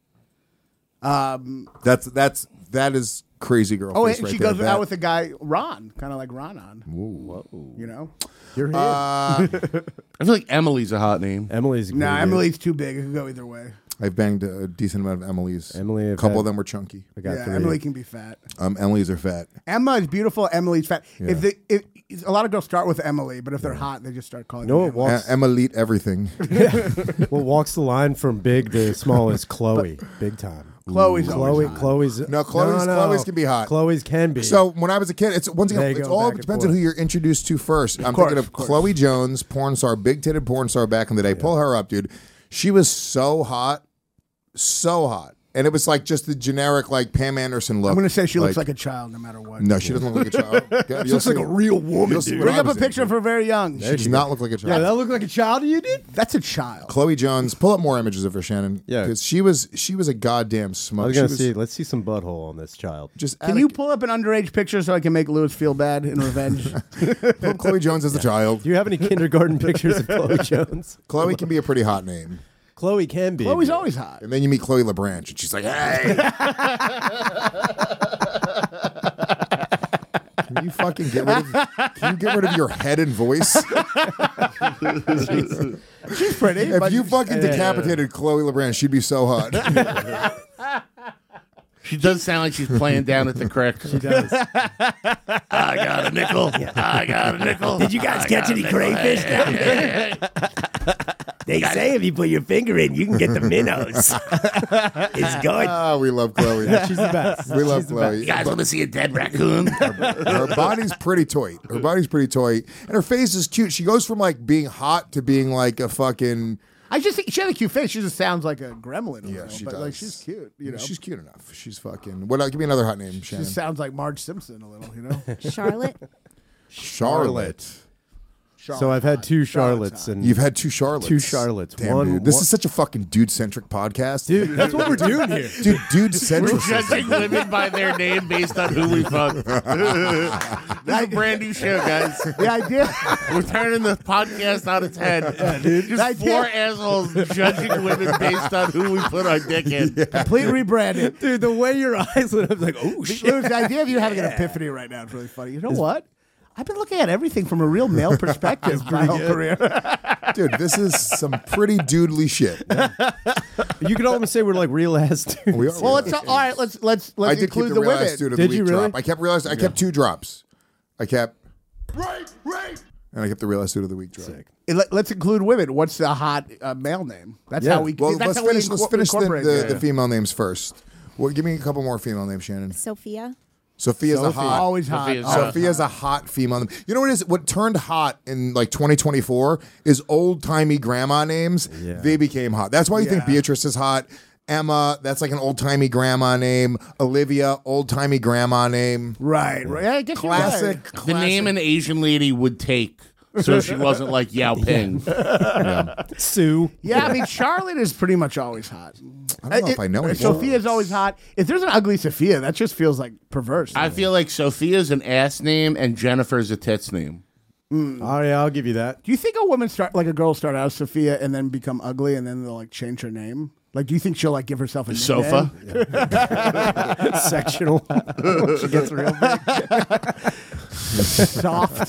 Um. That's that's that is crazy girl. Oh, face and right she there. goes That- out with a guy Ron, kind of like Ron on. You know. You're here. Uh, I feel like Emily's a hot name. Emily's. a No, good Emily's too big. It could go either way. I've banged a decent amount of Emily's. Emily, a I've couple had- of them were chunky. I got Yeah, three. Emily can be fat. Um, Emily's are fat. Emma is beautiful. Emily's fat. Yeah. If the if a lot of girls start with Emily, but if they're hot, they just start calling. No, her it Emily. walks. E- Emily everything. What walks the line from big to small is Chloe, big time. Chloe's Chloe, always hot. Chloe's No, Chloe's- no, no. Chloe's can be hot. Chloe's can be. So when I was a kid, it's once They again, it's go all back and depends on forth. who you're introduced to first. I'm course, thinking of, of course. Chloe Jones, porn star, big titted porn star back in the day. Pull her up, dude. She was so hot, so hot, and it was like just the generic like Pam Anderson look. I'm going to say she looks like a child no matter what. No, she doesn't look like a child. Okay, She you'll looks like see- a real woman, you'll see dude. what Bring I up a was picture of into. her very young. She does not look like a child. yeah, that looked like a child to you, dude. That's a child. Chloe Jones, pull up more images of her, Shannon. Yeah. because she was she was a goddamn I smoke. was She gonna was see. Let's see some butthole on this child. just Can you pull up an underage picture so I can make Lewis feel bad in revenge? pull up Chloe Jones as a child? Do you have any kindergarten pictures of Chloe Jones? Chloe can be a pretty hot name. Chloe can be. Chloe's always hot. And then you meet Chloe LeBranch, and she's like, "Hey, can you fucking get rid of? Can you get rid of your head and voice? She's pretty. If but you she's- fucking decapitated Chloe LeBranch, she'd be so hot." She does sound like she's playing down at the crick. She does. I got a nickel. I got a nickel. Did you guys I catch got a any nickel. crayfish down there? They say if you put your finger in, you can get the minnows. It's good. Oh, we love Chloe. She's the best. We love She's the Chloe. You guys want to see a dead raccoon? Her body's pretty toy. Her body's pretty toy, and her face is cute. She goes from like being hot to being like a fucking. I just think she has a cute face. She just sounds like a gremlin. A Yeah, little, she but does. like she's cute. You know, She's cute enough. She's fucking. What? Give me another hot name, she Shannon. just sounds like Marge Simpson a little. You know, Charlotte. Charlotte. So I've had two Charlottes and You've had two Charlottes. two Charlottes. Damn, one, dude. This one- is such a fucking dude-centric podcast. dude. That's what we're doing here. Dude, We're dude-centric. judging women by their name based on who we fuck. This is a brand new show, guys. the idea. We're turning the podcast on its head. Just The idea- four assholes judging women based on who we put our dick in. Complete rebranded. Dude, the way your eyes lit up, I was like, oh shit. Lewis, the idea of you having an epiphany right now is really funny. You know what? I've been looking at everything from a real male perspective my whole career. Dude, this is some pretty doodly shit. You could almost say we're like real ass dudes. We are. Well, let's all right. Let's let's let's I did include keep the, the, real women. ass dude of Did the you week really? drop. I kept realizing I kept two drops. I kept right, right, and I kept the real ass dude of the week drop. Sick. Eh, Let, us include women. What's the hot uh, male name? That's Yeah. how we. Well, that's let's how we finish. Let's inco- finish the, incorporate the, it. the female names first. Well, give me a couple more female names, Shannon. Sophia. Sophia's a Sophie, hot. always hot. Sophia's always Sophia's a hot female name. You know what it is? What turned hot in like twenty twenty-four is old timey grandma names. Yeah. They became hot. That's why you think Yeah. Beatrice is hot. Emma, that's like an old timey grandma name. Olivia, old timey grandma name. Right, right. Yeah, I guess you're right. Classic. The name an Asian lady would take, so she wasn't like Yao Ping. Sue. Yeah, I mean Charlotte is pretty much always hot. I don't know if I know any. Sophia's always hot. If there's an ugly Sophia, that just feels like perverse. I feel like Sophia's an ass name and Jennifer's a tits name. Oh yeah, I'll give you that. Do you think a woman start like a girl start out as Sophia and then become ugly and then they'll like change her name? Like, do you think she'll like give herself a nickname? Sofa. Sectional. She gets real big. Soft.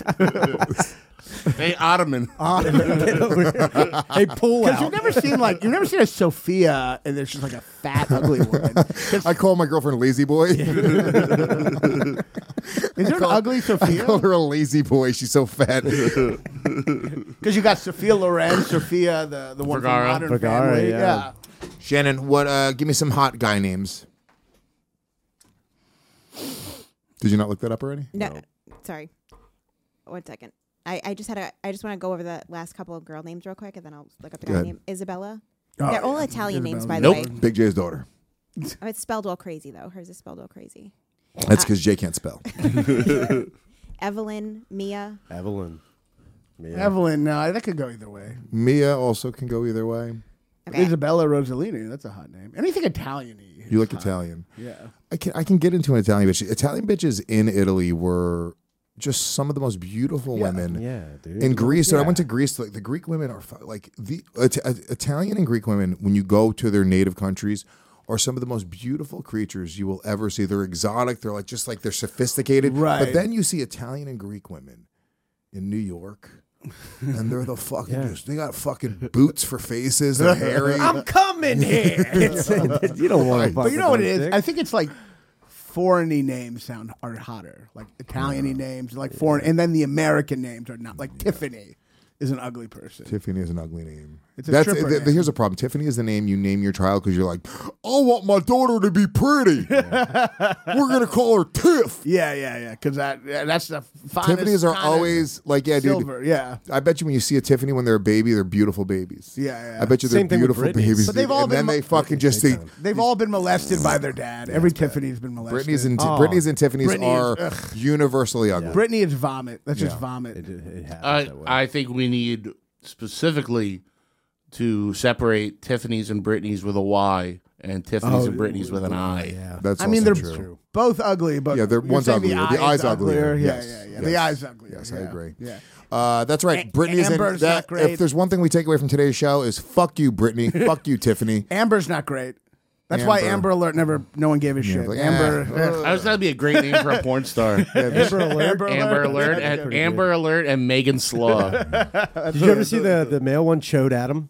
Hey, Ottoman. Hey, pull Because out. you've never seen like you've never seen a Sophia and there's just like a fat ugly woman. I call my girlfriend Lazy Boy. Is there an ugly I Sophia? call her a lazy boy. She's so fat. Because you got Sophia Loren, Sophia, the the one Vergara. from Modern Vergara, Family. yeah. Shannon, what? Uh, give me some hot guy names. Did you not look that up already? No, sorry. One second. I, I just had a. I just want to go over the last couple of girl names real quick, and then I'll look up the Go guy ahead. name. Isabella. Oh, They're all Italian names, by Nope. the way. Big J's daughter. Oh, it's spelled all crazy though. Hers is spelled all crazy. That's because Jay can't spell. Evelyn, Mia. Evelyn. Yeah. Evelyn, no, that could go either way. Mia also can go either way. Okay. Isabella Rossellini, that's a hot name. Anything Italian-y. You look Italian. Yeah. I can I can get into an Italian bitch. Italian bitches in Italy were just some of the most beautiful women. Yeah, dude. In Greece, so I Yeah. went to Greece. Like the Greek women are fu- like the It- Italian and Greek women. When you go to their native countries, are some of the most beautiful creatures you will ever see. They're exotic. They're like just like they're sophisticated. Right. But then you see Italian and Greek women in New York. And they're the fucking Yeah. just, they got fucking boots for faces. They're hairy. I'm coming here. It's- you don't want to. But you know what it is? I think it's like foreigny names sound are hotter, like Italian-y names, like foreign, and then the American names are not like Tiffany is an ugly person. Tiffany is an ugly name. It's a That's stripper th- th- name. here's a problem. Tiffany is the name you name your child because you're like, I want my daughter to be pretty. We're gonna call her Tiff. Yeah, yeah, yeah. Because that yeah, that's the finest. Tiffany's are kind of always like, yeah, silver. dude. Yeah. I bet you when you see a Tiffany when they're a baby, they're beautiful babies. Yeah, yeah. I bet you they're Same thing with beautiful Britney's. babies. But they've dude. all and been then mo- they fucking just see. They've all been molested by their dad. Every Tiffany's been molested. Brittany's and, Oh. Brittany's and Tiffany's Brittany are is- ugh. universally ugly. Brittany is vomit. That's just Yeah. vomit. It, it happens I that way. I think we need specifically to separate Tiffany's and Britney's with a Y and Tiffany's Oh, and Britney's with an I. Yeah. That's I mean, also they're true. both ugly, but Yeah, they're- you're one's saying uglier. The eye eye's is uglier. Yeah, Yes. yeah, yeah. Yes. The eye's uglier. Yes, I yeah. agree. Yeah. Uh, that's right. A- Brittany's Amber's in that. not great. If there's one thing we take away from today's show is fuck you, Brittany. Fuck you, Tiffany. Amber's not great. That's why Amber. Amber Alert never. No one gave a shit. like, Amber. eh. I was that'd be a great name for a porn star. Amber Alert. Amber Alert and pretty Amber Alert and Megan Slaw. Did you ever see the, the male one, Chode Adam?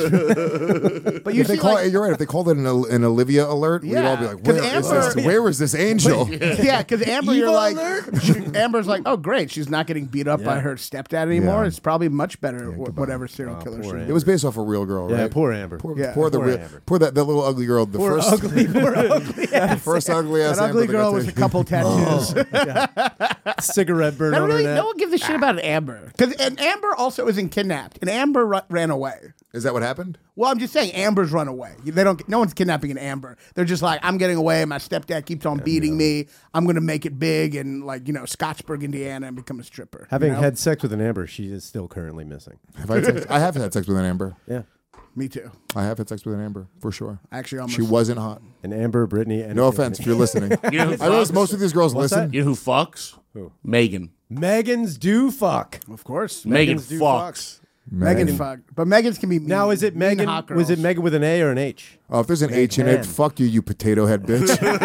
But you If they see, call like, it, you're right. If they called it an, an Olivia alert, we'd all be Yeah, like, 'cause "Where is Amber- this? Where is this angel?" yeah, because Amber, you're Evil like, alert? she- Amber's like, oh great, she's not getting beat up by Yeah. her stepdad anymore. Yeah. It's probably much better. wh- whatever serial Oh, killer poor she It was based off a real girl, Yeah, right? poor Amber. Poor, Yeah. poor the Poor real, Amber. poor that, that little ugly girl. The Poor first, ugly, poor ugly. the first ugly ass That ugly Amber that girl got with a taken. couple tattoos. Cigarette burn That on really, her neck. no one gives a shit about Amber. Because and Amber also isn't kidnapped, and Amber ru- ran away. Is that what happened? Well, I'm just saying, Amber's run away. They don't. No one's kidnapping an Amber. They're just like, I'm getting away. My stepdad keeps on beating me. I'm gonna make it big and like you know Scottsburg, Indiana, and become a stripper. Having you know? had sex with an Amber, she is still currently missing. Have I, had sex? I have had sex with an Amber. Yeah. Me too. I have had sex with an Amber for sure. Actually, almost. She wasn't hot. An Amber, Brittany, and No offense if you're listening. You know who I realize fucks? most of these girls What's listen. that? You know who fucks? Who? Megan. Megan's do fuck. Of course, Megan Megan's do fucks. Megan's fucked, but Megan's can be mean. Now, is it Mean Megan? hot Was it girls. Megan with an A or an H? Oh, if there's an H in it, Megan. fuck you, you potato head bitch.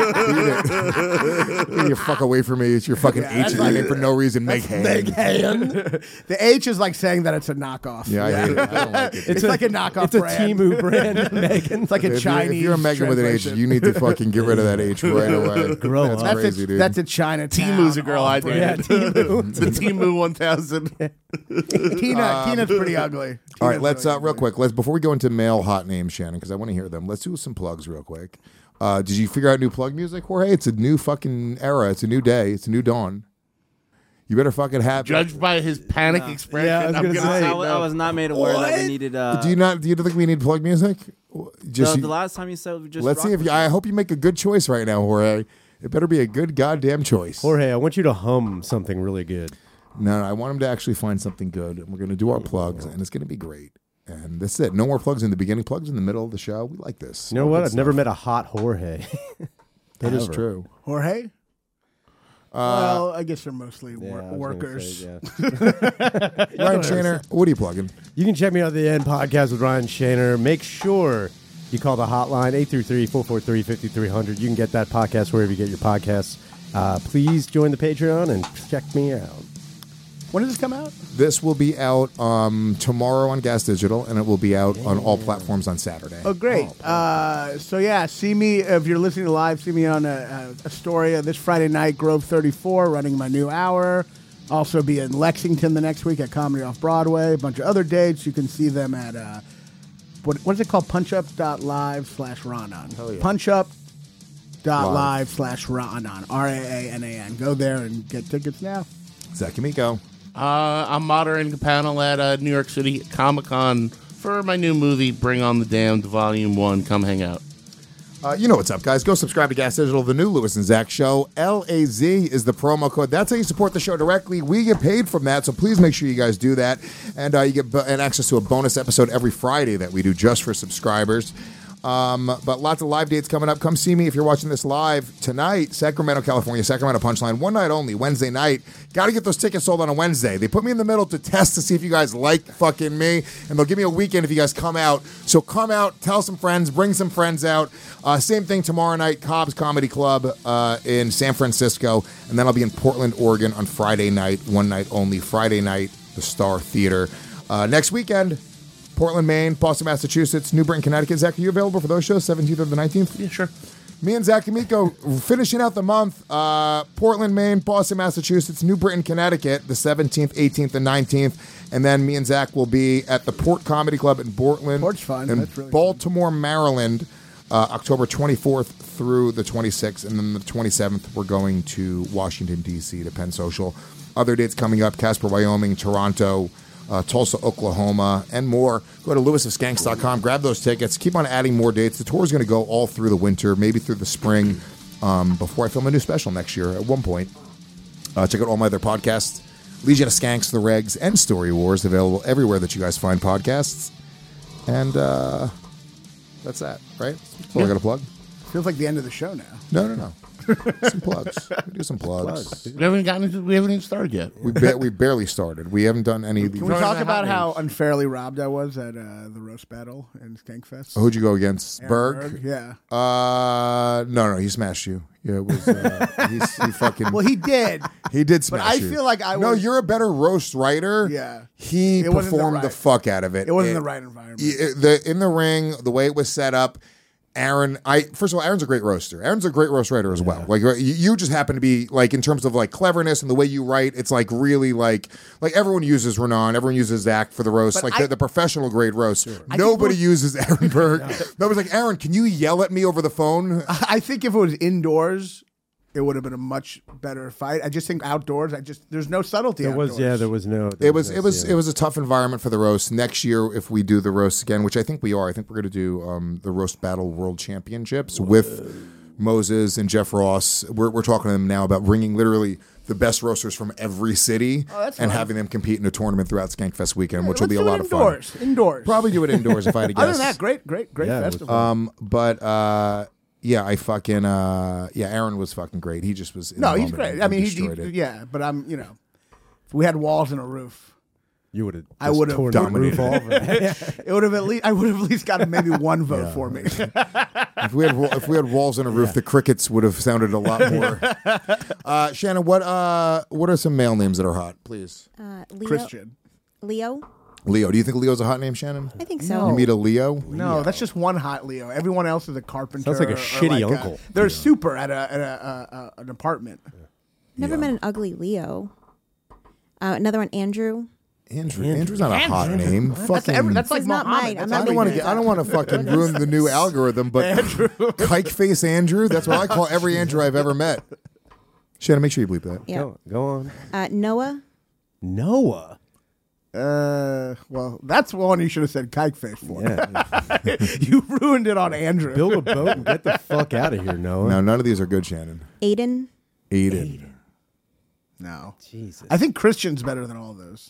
Eat it. Get your fuck away from me. It's your fucking Yeah, H that's in my like- name for no reason. Meg hand. The H is like saying that it's a knockoff. Yeah, I hate it. I don't like it. It's, like a knockoff It's a brand. Timu brand, Megan. It's like a If you're, Chinese. if you're a Megan with an H, translation. you need to fucking get rid of that H right away. Grow That's up. That's crazy, a, dude. that's a China. Timu's a girl I dated. Yeah, Timu. the Timu one thousand. Tina. Tina's pretty ugly. All right, Tina's let's really uh, real ugly. quick. Let's before we go into male hot names, Shannon, because I want to hear them. Let's do some plugs real quick. Uh, did you figure out new plug music, Jorge? It's a new fucking era. It's a new day. It's a new dawn. You better fucking have. Judged by his panic expression, Yeah, I was I'm gonna gonna say, say I, no. wa- I was not made aware that we needed. Uh, do you not? Do you think we need plug music? Just the, you- the last time you said we just. let's see rock if you, I hope you make a good choice right now, Jorge. It better be a good goddamn choice. Jorge, I want you to hum something really good. No, no, I want him to actually find something good, and we're going to do our plugs, and it's going to be great. And that's it. No more plugs in the beginning, plugs in the middle of the show. We like this. You know All what? good I've never stuff. met a hot Jorge. That is Ever. true. Jorge. well, I guess they're mostly Yeah, wor- I was gonna workers. say, yeah. Ryan Shaner, what are you plugging? You can check me out at the End Podcast with Ryan Shaner. Make sure you call the hotline, eight three three, four four three, five three zero zero. You can get that podcast wherever you get your podcasts. Uh, please join the Patreon and check me out. When does this come out? This will be out um, tomorrow on Gas Digital, and it will be out on all platforms on Saturday. Oh, great. uh, so, yeah, see me, if you're listening live, see me on a, a, a story uh, this Friday night, Grove thirty-four, running my new hour. Also be in Lexington the next week at Comedy Off Broadway. A bunch of other dates. You can see them at, uh, what, what is it called? punchup.live slash Ranan. yeah. Punchup.live slash Ranan. R A A N A N. Go there and get tickets now. Zach Amico. Uh, I'm moderating a panel at uh, New York City Comic Con for my new movie, Bring on the Damned, Volume One. Come hang out. Uh, you know what's up, guys. Go subscribe to Gas Digital, the new Lewis and Zach show. L A Z is the promo code. That's how you support the show directly. We get paid from that, so please make sure you guys do that. And uh, you get bo- and access to a bonus episode every Friday that we do just for subscribers. Um, but lots of live dates coming up. Come see me if you're watching this live tonight. Sacramento, California, Sacramento Punchline. One night only, Wednesday night. Got to get those tickets sold on a Wednesday. They put me in the middle to test to see if you guys like fucking me. And they'll give me a weekend if you guys come out. So come out, tell some friends, bring some friends out. Uh, same thing tomorrow night, Cobb's Comedy Club uh, in San Francisco. And then I'll be in Portland, Oregon on Friday night. One night only. Friday night, the Star Theater. Uh, next weekend, Portland, Maine, Boston, Massachusetts, New Britain, Connecticut. Zach, are you available for those shows, seventeenth or the nineteenth? Yeah, sure. Me and Zach Amico finishing out the month. Uh, Portland, Maine, Boston, Massachusetts, New Britain, Connecticut, the seventeenth, eighteenth, and nineteenth. And then me and Zach will be at the Port Comedy Club in Portland. Port's fun. In That's really Baltimore, Maryland, uh, October twenty-fourth through the twenty-sixth. And then the twenty-seventh, we're going to Washington, D C to Penn Social. Other dates coming up, Casper, Wyoming, Toronto, Uh, Tulsa, Oklahoma, and more. Go to lewis of skanks dot com. Grab those tickets. Keep on adding more dates. The tour is going to go all through the winter, maybe through the spring, um, before I film a new special next year at one point. Uh, check out all my other podcasts. Legion of Skanks, The Regs, and Story Wars, available everywhere that you guys find podcasts. And uh, that's that, right? That's all I got to plug. Feels like the end of the show now. No, no, no. Some plugs. We do some plugs. We haven't gotten into, we haven't even started yet. We ba- we barely started. We haven't done any. Can we talk about how unfairly robbed I was at uh, the roast battle in Skankfest? Who'd you go against? Aaron Berg? Berg, yeah. Uh, no, no, he smashed you. Yeah, it was. Uh, he's, he fucking. Well, he did. He did But smash I you. feel like I No, was- you're a better roast writer. Yeah. He It wasn't the performed the, right- fuck out of it. It wasn't the right environment. it- the in the ring, the way it was set up. Aaron, I first of all, Aaron's a great roaster. Aaron's a great roast writer as well. Like you, you just happen to be like in terms of like cleverness and the way you write. It's like really like like everyone uses Renan, everyone uses Zach for the roast, But like I- the, the professional grade roast. I Nobody think uses Aaron Berg. Nobody's like, Aaron, can you yell at me over the phone? I think if it was indoors, it would have been a much better fight. I just think outdoors, I just there's no subtlety. There was, outdoors. yeah, there was no. there It was no it was ceiling. it was a tough environment for the roast. Next year, if we do the roast again, which I think we are, I think we're going to do um, the roast battle world championships with Moses and Jeff Ross. We're we're talking to them now about bringing literally the best roasters from every city Oh, that's and fun. having them compete in a tournament throughout Skankfest weekend, Yeah, which will let's be a do it lot of indoors. fun. Indoors. Probably do it indoors if I had to guess. Other than that, great, great, great Yeah, it was- festival. Um, but uh, yeah, I fucking uh, yeah, Aaron was fucking great. He just was. In no, the he's moment great. and I mean, he, destroyed he it. yeah, but I'm you know, if we had walls and a roof, You would have. I would have torn the roof off. It would have at least I would have at least gotten maybe one vote for me. If we had if we had walls and a roof, the crickets would have sounded a lot more. uh, Shannon, what uh, what are some male names that are hot, please? Uh, Leo. Christian. Leo. Leo. Do you think Leo's a hot name, Shannon? I think so. You meet a Leo? No, that's just one hot Leo. Everyone else is a carpenter. Sounds like a or shitty like uncle. they're super at a at a, uh, uh, an apartment. Never met an ugly Leo. Uh, another one, Andrew. Andrew. Andrew's not a hot name. That's, Fucking. every, that's like It's not Muhammad. mine. I'm That's not I don't want to making get. I don't want to fucking ruin the new algorithm, but kike face Andrew. That's what I call every Andrew I've ever met. Shannon, make sure you bleep that. Yeah. Go, go on. Uh, Noah. Noah. Uh, well, that's one you should have said kike face for. Yeah. You ruined it on Andrew. Build a boat and get the fuck out of here, Noah. No, none of these are good, Shannon. Aiden. Aiden. No. Jesus. I think Christian's better than all of those.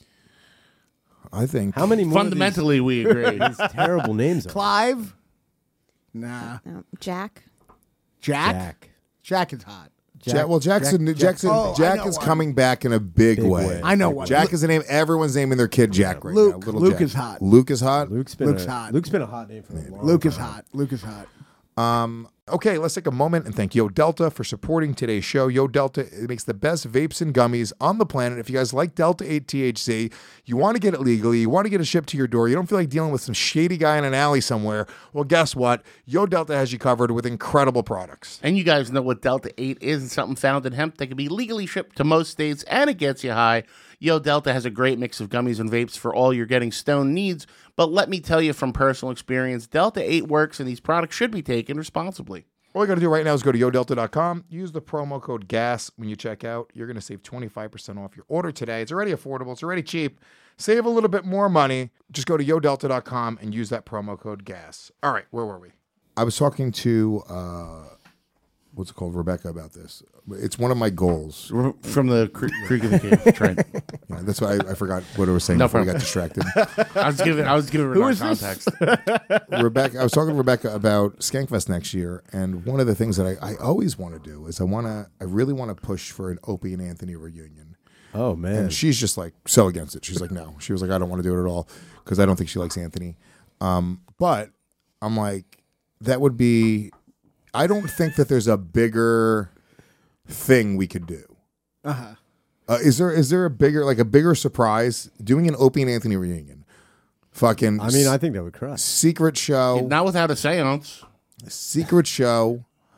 I think. How many more of Fundamentally, we agree. these, these terrible names? Are? Clive? Nah. No, Jack. Jack? Jack. Jack is hot. Jack, well, Jackson, Jack- Jackson, Oh, I Jack know is one. coming back in a big, Big way. way. I know one. Jack is the name. Everyone's naming their kid Jack right Luke. now. Little Luke Jack. is hot. Luke is hot. Luke's been Luke's a, hot. Luke's been a hot name for a long Luke is time. hot. Luke is hot. Um, okay, let's take a moment and thank Yo Delta for supporting today's show. Yo Delta it makes the best vapes and gummies on the planet. If you guys like Delta eight T H C, you want to get it legally, you want to get it shipped to your door, you don't feel like dealing with some shady guy in an alley somewhere, well, guess what? Yo Delta has you covered with incredible products. And you guys know what Delta eight is. It's something found in hemp that can be legally shipped to most states, and it gets you high. Yo Delta has a great mix of gummies and vapes for all your getting stoned needs. But let me tell you from personal experience, Delta eight works, and these products should be taken responsibly. All you got to do right now is go to yo delta dot com, use the promo code GAS when you check out. You're going to save twenty-five percent off your order today. It's already affordable. It's already cheap. Save a little bit more money. Just go to yo delta dot com and use that promo code GAS. All right, where were we? I was talking to, uh, what's it called, Rebecca, about this. It's one of my goals. From the cre- Creek of the Cave train. Yeah, that's why I, I forgot what I was saying No before we problem. got distracted. I was giving, I was giving Who Renard is this? context. Rebecca, I was talking to Rebecca about Skankfest next year, and one of the things that I, I always want to do is I want to, I really want to push for an Opie and Anthony reunion. Oh man. And she's just like so against it. She's like, no. She was like, I don't want to do it at all because I don't think she likes Anthony. Um, but I'm like, that would be. I don't think that there's a bigger thing we could do. Uh-huh. Uh, is there is there a bigger like a bigger surprise doing an Opie and Anthony reunion? Fucking. I mean, I think that would crush. secret show. Not without a seance. Secret show.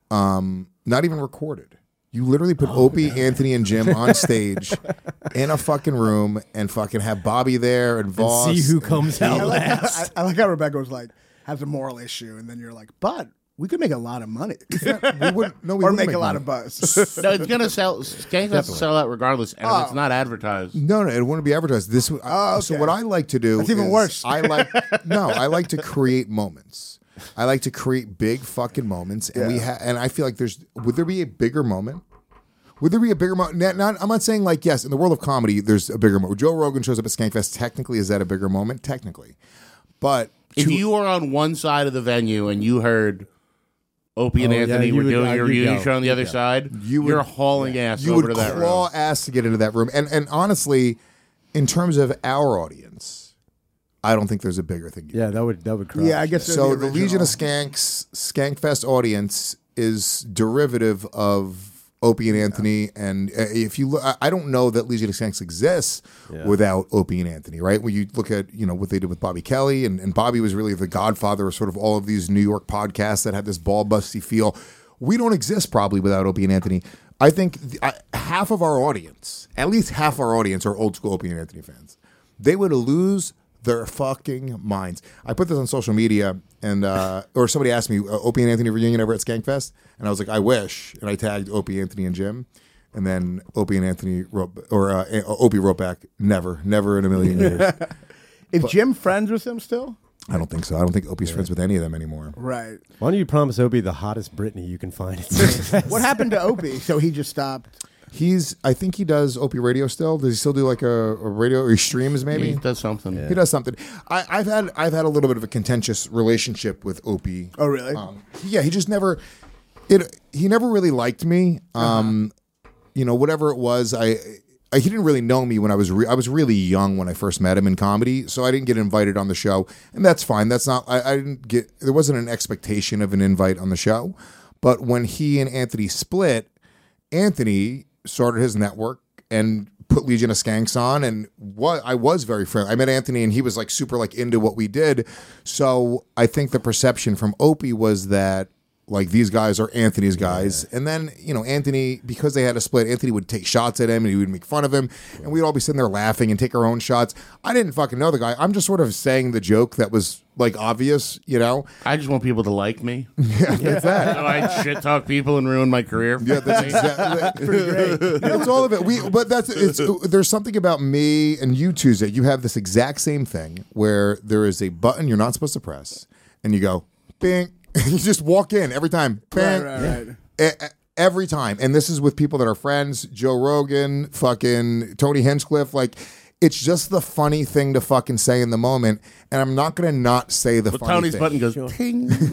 um, not even recorded. You literally put oh, Opie, God. Anthony, and Jim on stage in a fucking room and fucking have Bobby there and Voss. And see who comes and, out I like, last. I, I like how Rebecca was like, has a moral issue, and then you're like, but we could make a lot of money. we wouldn't, no, we or wouldn't make, make a lot money. of buzz. No, it's gonna sell. Skank has to sell out regardless, and Oh. if it's not advertised. No, no, it wouldn't be advertised. This, would- Oh, okay. So what I like to do That's even is worse. I like no, I like to create moments. I like to create big fucking moments, and we Yeah. ha- and I feel like there's would there be a bigger moment? Would there be a bigger moment? Not, not, I'm not saying like yes, in the world of comedy, there's a bigger moment. Joe Rogan shows up at Skankfest. Technically, is that a bigger moment? Technically, but If to- you were on one side of the venue and you heard Opie and Oh, yeah, Anthony you were would- doing uh, a you'd reunion go. show on the You'd other go. side, You would- you're hauling ass you over would to that claw room. ass to get into that room, and and honestly, in terms of our audience, I don't think there's a bigger thing. Yeah, that would that would crush. Yeah, I guess So they're the the Legion of original. Skanks Skankfest audience is derivative of Opie and Anthony, and uh, if you look, I- I don't know that Legion of Skanks exists Yeah. without Opie and Anthony, right? When you look at you know what they did with Bobby Kelly, and, and Bobby was really the godfather of sort of all of these New York podcasts that had this ball busty feel. We don't exist probably without Opie and Anthony. I think the, uh, half of our audience, at least half our audience, are old school Opie and Anthony fans. They would lose their fucking minds. I put this on social media, and uh, or somebody asked me, uh, Opie and Anthony reunion over at Skankfest, and I was like, I wish, and I tagged Opie, Anthony, and Jim, and then Opie and Anthony wrote, or uh, A- Opie wrote back, never, never in a million years. Is But- Jim friends with him still? I don't think so. I don't think Opie's friends with any of them anymore. Right. Why don't you promise Opie the hottest Britney you can find? What happened to Opie? So he just stopped. He's, I think he does Opie radio still. Does he still do like a, a radio, or he streams maybe? He does something. He does something. I, I've had I've had a little bit of a contentious relationship with Opie. Oh, really? Um, yeah, he just never it. He never really liked me. Um, you know, whatever it was, I, I he didn't really know me when I was re- I was really young when I first met him in comedy, so I didn't get invited on the show, and that's fine. That's not I, I didn't get there wasn't an expectation of an invite on the show, but when he and Anthony split, Anthony started his network and put Legion of Skanks on, and what I was very friendly. I met Anthony, and he was like super like into what we did. So I think the perception from Opie was that like these guys are Anthony's guys, yeah. And then you know Anthony, because they had a split, Anthony would take shots at him and he would make fun of him, and we'd all be sitting there laughing and take our own shots. I didn't fucking know the guy. I'm just sort of saying the joke that was like obvious, you know. I just want people to like me. Yeah, that's that. So I shit talk people and ruin my career. Yeah, that's exactly pretty great. That's all of it. We, but that's it's. There's something about me and you, Tuesday. You have this exact same thing where there is a button you're not supposed to press, and you go, bing. You just walk in every time. Bang. Right, right, right. E- e- Every time. And this is with people that are friends, Joe Rogan, fucking Tony Hinchcliffe. Like, it's just the funny thing to fucking say in the moment. And I'm not going to not say the But funny Tony's thing. button goes ting. But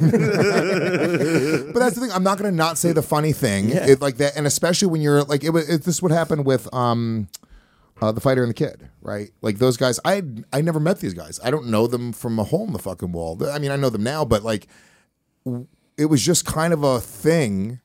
that's the thing. I'm not going to not say the funny thing. Yeah. It, like that. And especially when you're like, it, was- it, this would happen with um, uh, The Fighter and the Kid, right? Like those guys, I I never met these guys. I don't know them from a hole in the fucking wall. I mean, I know them now, but like, it was just kind of a thing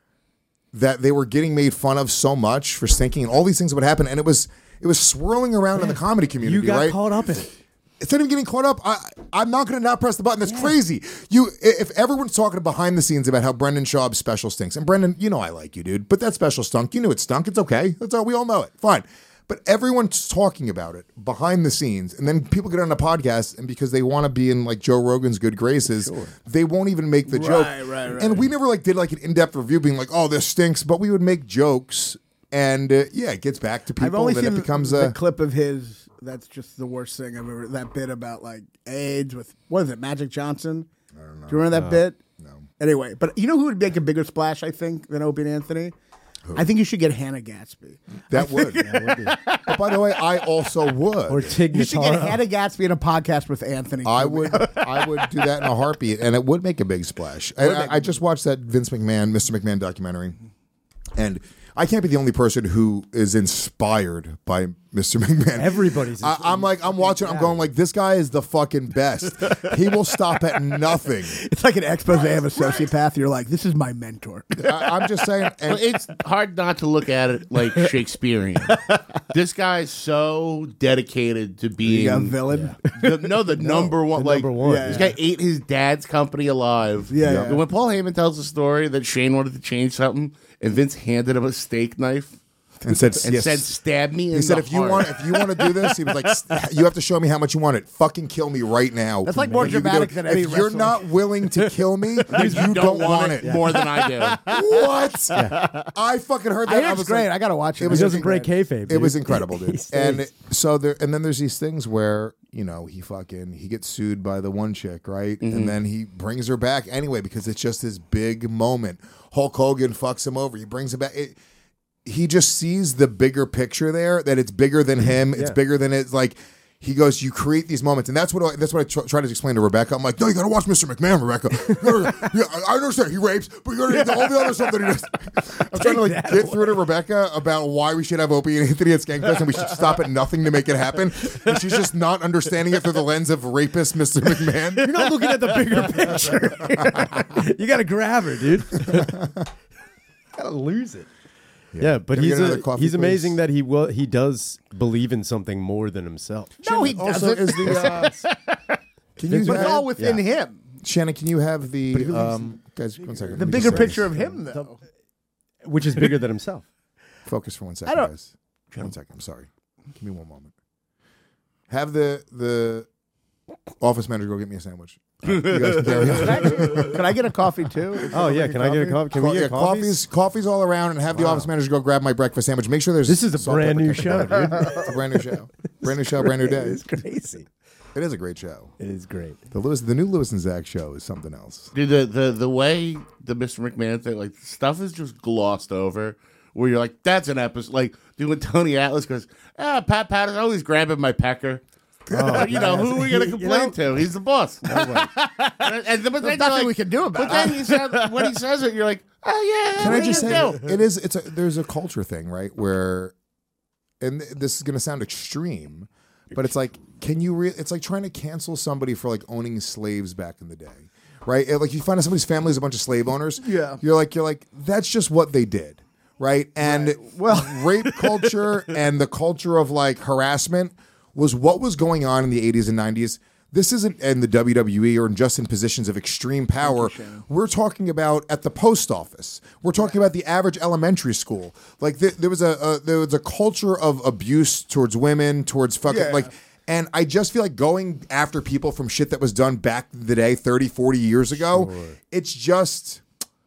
that they were getting made fun of so much for stinking, and all these things would happen, and it was it was swirling around in the comedy community. You got right? caught up in it. Instead of getting caught up, I, I'm not going to not press the button. That's yeah. crazy. You, if everyone's talking behind the scenes about how Brendan Schaub's special stinks, and Brendan, you know I like you, dude, but that special stunk. You knew it stunk. It's okay. That's all. We all know it. Fine. But everyone's talking about it behind the scenes, and then people get on a podcast, and because they want to be in like Joe Rogan's good graces, sure. they won't even make the right, joke. Right, right. And we never like did like an in-depth review, being like, "Oh, this stinks," but we would make jokes, and uh, yeah, it gets back to people. I've only and then seen it becomes the a clip of his. That's just the worst thing I've ever. That bit about like AIDS with what is it, Magic Johnson? I don't know. Do you remember that uh, bit? No. Anyway, but you know who would make a bigger splash? I think than Opie and Anthony. Who? I think you should get Hannah Gatsby. That would. That would be. But by the way, I also would. Or Tig You should get Notaro. Hannah Gatsby in a podcast with Anthony. I would. I would do that in a heartbeat, and it would make a big splash. And I, I just watched that Vince McMahon, Mister McMahon documentary, and I can't be the only person who is inspired by Mister McMahon. Everybody's. I, I'm like, I'm watching. I'm going like, this guy is the fucking best. He will stop at nothing. It's like an expose of a sociopath. You're like, this is my mentor. I, I'm just saying. And it's hard not to look at it like Shakespearean. This guy's so dedicated to being a villain. The, no, the No, number one. the like number one. this Yeah. guy ate his dad's company alive. Yeah, And yeah. when Paul Heyman tells the story that Shane wanted to change something, and Vince handed him a steak knife. and said, And yes. said, "Stab me." In He said, the "If you heart." want, if you want to do this," he was like, "S- "You have to show me how much you want it. Fucking kill me right now." That's like more If you can do dramatic it. than any If you're wrestler. not willing to kill me, you don't, want it. more than I do. What? I fucking heard that. I hear it's was great. like- I gotta watch it. It was He doesn't great. break kayfabe. It dude. was incredible, dude. He and stays. so there, and then there's these things where you know he fucking he gets sued by the one chick, right? And then he brings her back anyway because it's just this big moment. Hulk Hogan fucks him over. He brings him back. It, he just sees the bigger picture there. That it's bigger than him. It's Yeah. bigger than it's like. He goes, you create these moments, and that's what I, that's what I tr- try to explain to Rebecca. I'm like, no, you got to watch Mister McMahon, Rebecca. You gotta- yeah, I understand he rapes, but you got to all the other stuff that he does. I'm trying to like get through to Rebecca about why we should have Opie and Anthony at Skankfest, and we should stop at nothing to make it happen. And she's just not understanding it through the lens of rapist Mister McMahon. You're not looking at the bigger picture. You got to grab her, dude. Gotta lose it. Yeah, but Can we he's get another a, coffee, he's please? amazing that he will he does believe in something more than himself. No, he Also, doesn't. is the uh, can you but it's have- all within Yeah. him. Shannon? Can you have the um, guys? One second. The let me bigger just say picture this. of him, though. Which is bigger than himself. Focus for one second, don't- guys. One second. I'm sorry. Give me one moment. Have the the office manager go get me a sandwich. Uh, you guys can carry on. Can I get a coffee too? Oh yeah, can I get a coffee? Can Co- we yeah, get coffees? coffees, coffees all around, and have the office manager go grab my breakfast sandwich. Make sure there's This is a salt, brand pepper, new ketchup. show, dude. It's a brand new show, brand new show, brand new day. It's crazy. It is a great show. It is great. The Lewis, the new Lewis and Zach show is something else. Dude, the, the the way the Mister McMahon thing, like stuff is just glossed over. Where you're like, that's an episode. Like, dude, when Tony Atlas goes, ah, Pat Patterson always grabbing my pecker. Oh, you know, who are we going to You complain know? to? He's the boss. and, and, but then There's you're nothing like- we can do about But then it. he said, when he says it, you're like, oh, yeah. Can what I are just you say gonna do? it is? It's a there's a culture thing, right? Where, and th- this is going to sound extreme, but it's like, can you? Re- it's like trying to cancel somebody for like owning slaves back in the day, right? And, like you find out somebody's family is a bunch of slave owners. Yeah. you're like you're like that's just what they did, right? And well, rape culture and the culture of like harassment was what was going on in the eighties and nineties. This isn't in the W W E or just in positions of extreme power. We're talking about at the post office. We're talking about the average elementary school. Like th- there was a, a there was a culture of abuse towards women, towards fucking Yeah. like. And I just feel like going after people from shit that was done back in the day, thirty, forty years ago, it's just.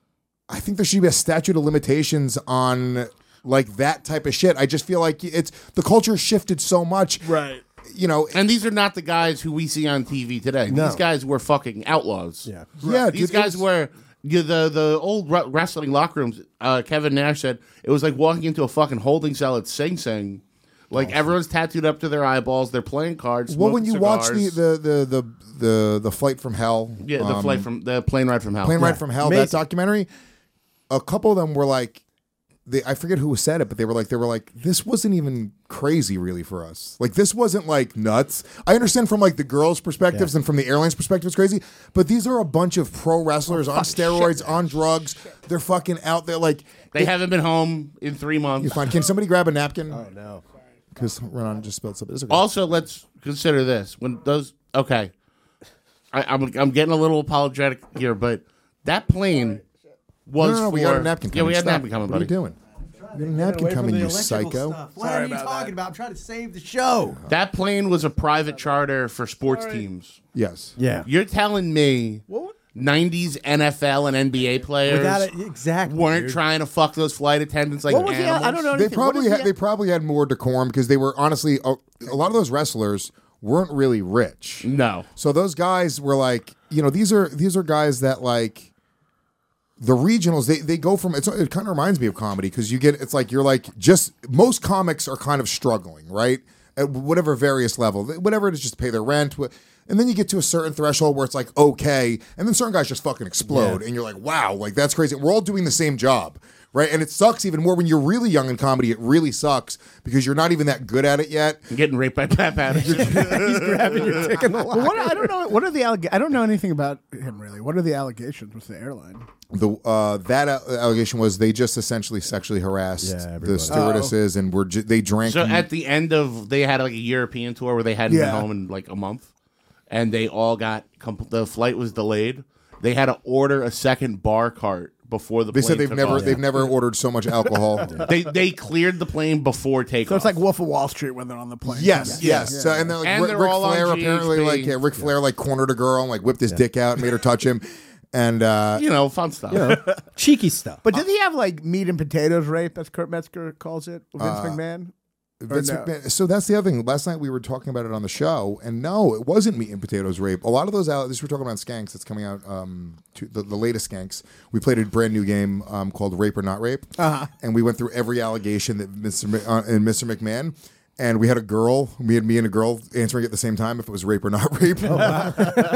I think there should be a statute of limitations on like that type of shit. I just feel like it's the culture has shifted so much. Right. You know, And these are not the guys who we see on T V today. No. These guys were fucking outlaws. Yeah. yeah, These dude, guys it was- were you the the old re- wrestling locker rooms. Uh, Kevin Nash said it was like walking into a fucking holding cell at Sing Sing. Like everyone's tattooed up to their eyeballs. They're playing cards. Well, when you smoking watch the, cigars. the the the the the flight from hell, yeah, the um, flight from the plane ride from hell. plane Yeah. ride from hell, Amazing. that documentary, a couple of them were like, they I forget who said it, but they were like they were like this wasn't even crazy really for us. Like this wasn't like nuts. I understand from like the girls' perspectives and from the airlines' perspective, it's crazy. But these are a bunch of pro wrestlers on steroids, on drugs. They're fucking out there like They haven't been home in three months. You fine? Can somebody grab a napkin? Oh no. Because Renan just spilled something. It's okay. Also, let's consider this. When those okay, I, I'm I'm getting a little apologetic here, but that plane was no, no, no, for we got a napkin coming. yeah, we had a Stop. napkin coming, What buddy. are you doing? You got a napkin coming, you psycho. What are you talking about? I'm trying to save the show. That plane was a private charter for sports teams. Yes. Yeah. You're telling me nineties N F L and N B A players Without it, exactly. weren't dude. trying to fuck those flight attendants like What was the- animals? I don't know They anything. What probably is had, the- they probably had more decorum because they were honestly a, a lot of those wrestlers weren't really rich. No. So those guys were like, you know, these are these are guys that like the regionals. They they go from it's, it kind of reminds me of comedy because you get it's like you're like just most comics are kind of struggling, right? At whatever various level, whatever it is, just to pay their rent. wh- And then you get to a certain threshold where it's like okay, and then certain guys just fucking explode, Yeah. and you're like, wow, like that's crazy. We're all doing the same job, right? And it sucks even more when you're really young in comedy. It really sucks because you're not even that good at it yet. I'm getting raped by Pat Patterson. He's grabbing your dick in the But what, I don't know. What are the alleg- I don't know anything about him really. What are the allegations with the airline? The uh, that a- allegation was they just essentially sexually harassed Yeah, the everybody. stewardesses and were ju- they drank. So at the end of, they had like a European tour where they hadn't Yeah. been home in like a month, and they all got compl- the flight was delayed. They had to order a second bar cart before the they plane said they've took never off. they've never ordered so much alcohol. They they cleared the plane before takeoff. So it's like Wolf of Wall Street when they're on the plane. Yes, Yeah. yes. Yeah. So and then like And Ric they're Ric all on Flair G H P. apparently like yeah, Ric Flair like cornered a girl and like whipped his dick out and made her touch him, and uh, you know, fun stuff. You know, cheeky stuff. But did he have like meat and potatoes rape, as Kurt Metzger calls it? Vince Uh, McMahon? Vince no? McMahon. So that's the other thing. Last night we were talking about it on the show, and no, it wasn't meat and potatoes rape. A lot of those out. This we're talking about Skanks. It's coming out. Um, to the, the latest Skanks. We played a brand new game um, called Rape or Not Rape, uh-huh. and we went through every allegation that Mister Mc, uh, and Mister McMahon. And we had a girl, me and me and a girl answering at the same time if it was rape or not rape. Oh, wow.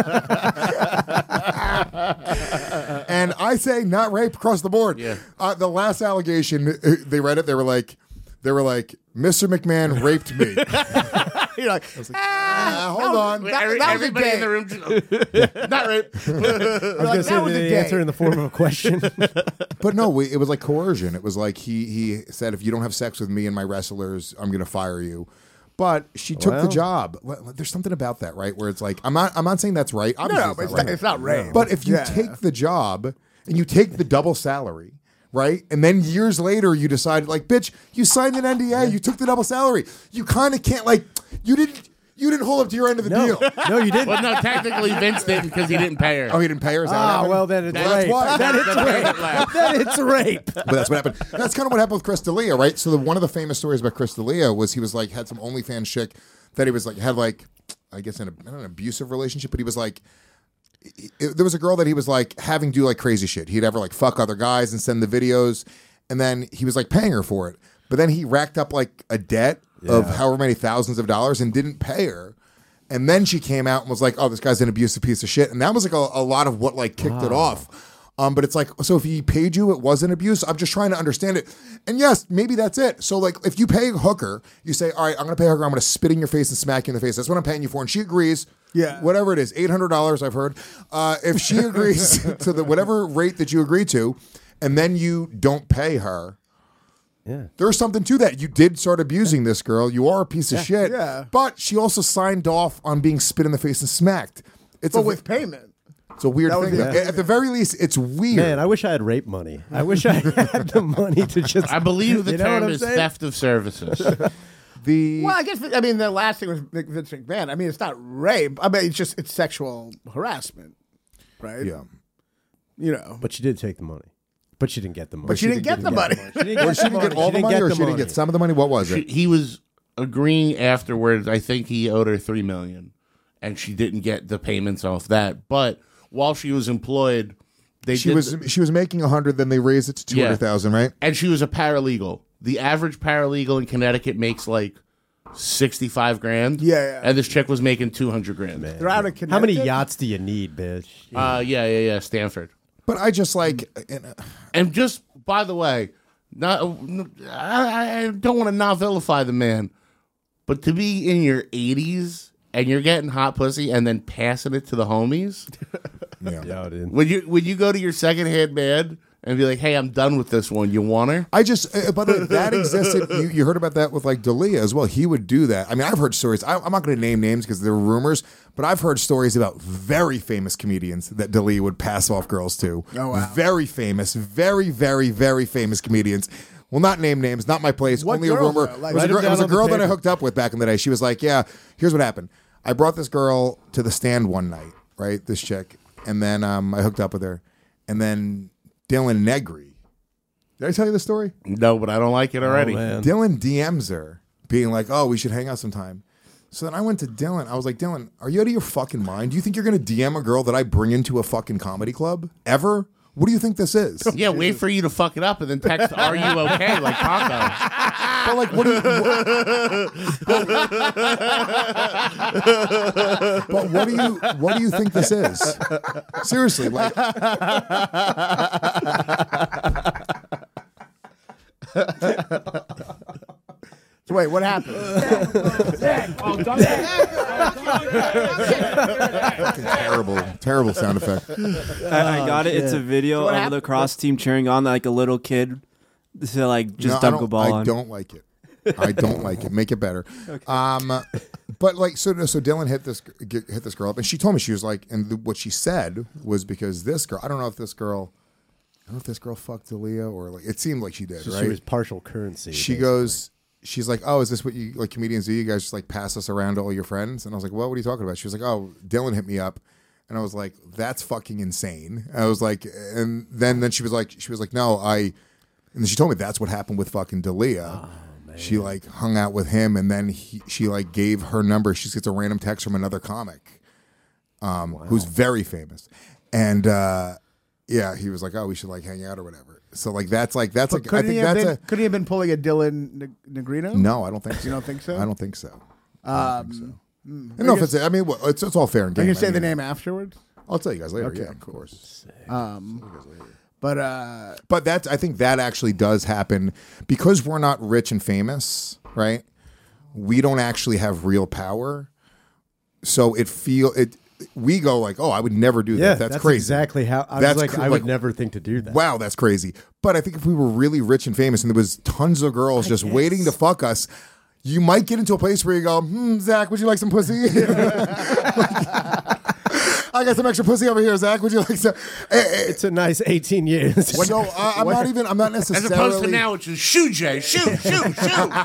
And I say not rape across the board. Yeah. Uh, the last allegation, uh, they read it. They were like, they were like, Mister McMahon raped me. You're like, Ah, hold on. that- Every- that was a everybody day. in the room, just, not rape. I was going to that say was a the day. answer in the form of a question. But no, we, it was like coercion. It was like he he said, if you don't have sex with me and my wrestlers, I'm going to fire you. But she took Well. the job. Well, there's something about that, right? Where it's like, I'm not I'm not saying that's right. no, Obviously no, but it's it's not not, right. it's not rape. But if you Yeah. take the job and you take the double salary, right? And then years later you decide, like, bitch, you signed an N D A, you took the double salary. You kind of can't, like, you didn't you didn't hold up to your end of the No, deal. no, you didn't. Well, no, technically Vince didn't because he didn't pay her. Oh, he didn't pay her? Is that what Ah, happened? well, then it's That's rape. why. Then it's That's why rape. it laughed. Then it's rape. But that's what happened. That's kind of what happened with Chris D'Elia, right? So the, one of the famous stories about Chris D'Elia was he was like had some OnlyFans chick that he was like had like I guess an, not an abusive relationship, but he was like it, it- there was a girl that he was like having do like crazy shit. He'd ever like fuck other guys and send the videos, and then he was like paying her for it. But then he racked up like a debt of Yeah. however many thousands of dollars and didn't pay her. And then she came out and was like, "Oh, this guy's an abusive piece of shit," and that was like a, a lot of what like kicked it off. Um, but it's like, so if he paid you, it wasn't abuse. I'm just trying to understand it. And yes, maybe that's it. So like, if you pay a hooker, you say, "All right, I'm going to pay a hooker. I'm going to spit in your face and smack you in the face. That's what I'm paying you for." And she agrees. Yeah. Whatever it is, eight hundred dollars. I've heard. Uh, if she agrees to the whatever rate that you agree to, and then you don't pay her. Yeah. There's something to that. You did start abusing this girl. You are a piece of shit. Yeah. But she also signed off on being spit in the face and smacked. It's but a, with payment. it's a weird that would thing. be- though. yeah. At the very least, it's weird. Man, I wish I had rape money. I wish I had the money to just. I believe the You know what term I'm is saying? theft of services. the Well, I guess I mean the last thing was Vic- Vince McMahon. I mean, it's not rape. I mean, it's just it's sexual harassment, right? yeah. You know, But she did take the money. But she didn't get the money. but she didn't get the money. She didn't Or she didn't get all the money, or she didn't get some of the money. What was She- it? he was agreeing afterwards. I think he owed her three million, and she didn't get the payments off that. But while she was employed, they She did was the- she was making a hundred, then they raised it to two hundred thousand, right? and she was a paralegal. The average paralegal in Connecticut makes like sixty-five grand. Yeah, yeah. And this chick was making two hundred grand. They're out of How many Connecticut? yachts do you need, bitch? Uh, yeah, yeah, yeah. Stanford. But I just like, uh, And just by the way, not I, I don't want to not vilify the man, but to be in your eighties and you're getting hot pussy and then passing it to the homies, yeah. Yeah, dude. when you when you go to your secondhand man and be like, "Hey, I'm done with this one. You want her?" I just, uh, by the way, that existed. You, you heard about that with like D'Elia as well. He would do that. I mean, I've heard stories. I, I'm not going to name names because they're rumors, but I've heard stories about very famous comedians that D'Elia would pass off girls to. Oh, wow. Very famous, very, very, very famous comedians. Will not name names. Not my place. What Only a girls, rumor. though? Like- it was a, Write them gir- it was down a on the girl that I paper. hooked up with back in the day. She was like, "Yeah, here's what happened. I brought this girl to the Stand one night, right? This chick, and then um, I hooked up with her, and then Dylan Negri." Did I tell you the story? No, but I don't like it already. Oh, man. Dylan D Ms her, being like, "Oh, we should hang out sometime." So then I went to Dylan. I was like, "Dylan, are you out of your fucking mind? Do you think you're going to D M a girl that I bring into a fucking comedy club ever? What do you think this is?" Yeah, wait for you to fuck it up and then text, "Are you okay?" Like Paco. But like, what do you? What, but what do you? What do you think this is? Seriously, like, Wait, what happened? terrible, terrible sound effect. I, I got it. It's a video of the cross team cheering on like a little kid to like just No, I dunk a don't- ball I on. don't like it. I don't like it. Make it better. Um, but like, so so Dylan hit this get- hit this girl up, and she told me she was like, and the, what she said was because this girl, I don't know if this girl, I don't know if this girl fucked Aaliyah or like, it seemed like she did, So right? she was partial currency. She goes, she's like, oh, is this what you like comedians do? You guys just like pass us around to all your friends? And I was like, well, what are you talking about? She was like, oh, Dylan hit me up. And I was like, that's fucking insane. I was like, and then then she was like, she was like, no, I, and then she told me that's what happened with fucking D'Elia. Oh, she like hung out with him, and then he, she like gave her number. She gets a random text from another comic, um, wow. who's very famous, and uh, yeah, he was like, oh, we should like hang out or whatever. So like that's like that's like I think that's been, a. Could he have been pulling a Dylan Negrino? No, I don't think so. You don't think so? I don't think so. Um, I don't think so. Mm, I know if it's. I mean, well, it's it's all fair and game. Are you gonna say I mean, the name afterwards? I'll tell you guys later. Okay, Yeah, of cool. course. Um, but uh, but that's. I think that actually does happen because we're not rich and famous, right? We don't actually have real power, so it feel it. We go like, oh, I would never do that. Yeah, that's, that's crazy. exactly how. I That's was like, cr- I would like, never think to do that. Wow, that's crazy. But I think if we were really rich and famous, and there was tons of girls just waiting to fuck us. You might get into a place where you go, hmm, Zach, would you like some pussy? I got some extra pussy over here, Zach. Would you like some? It's a nice eighteen years. So uh, I'm not even. I'm not necessarily. As opposed to now, it's just shoot, Jay, shoot, shoot,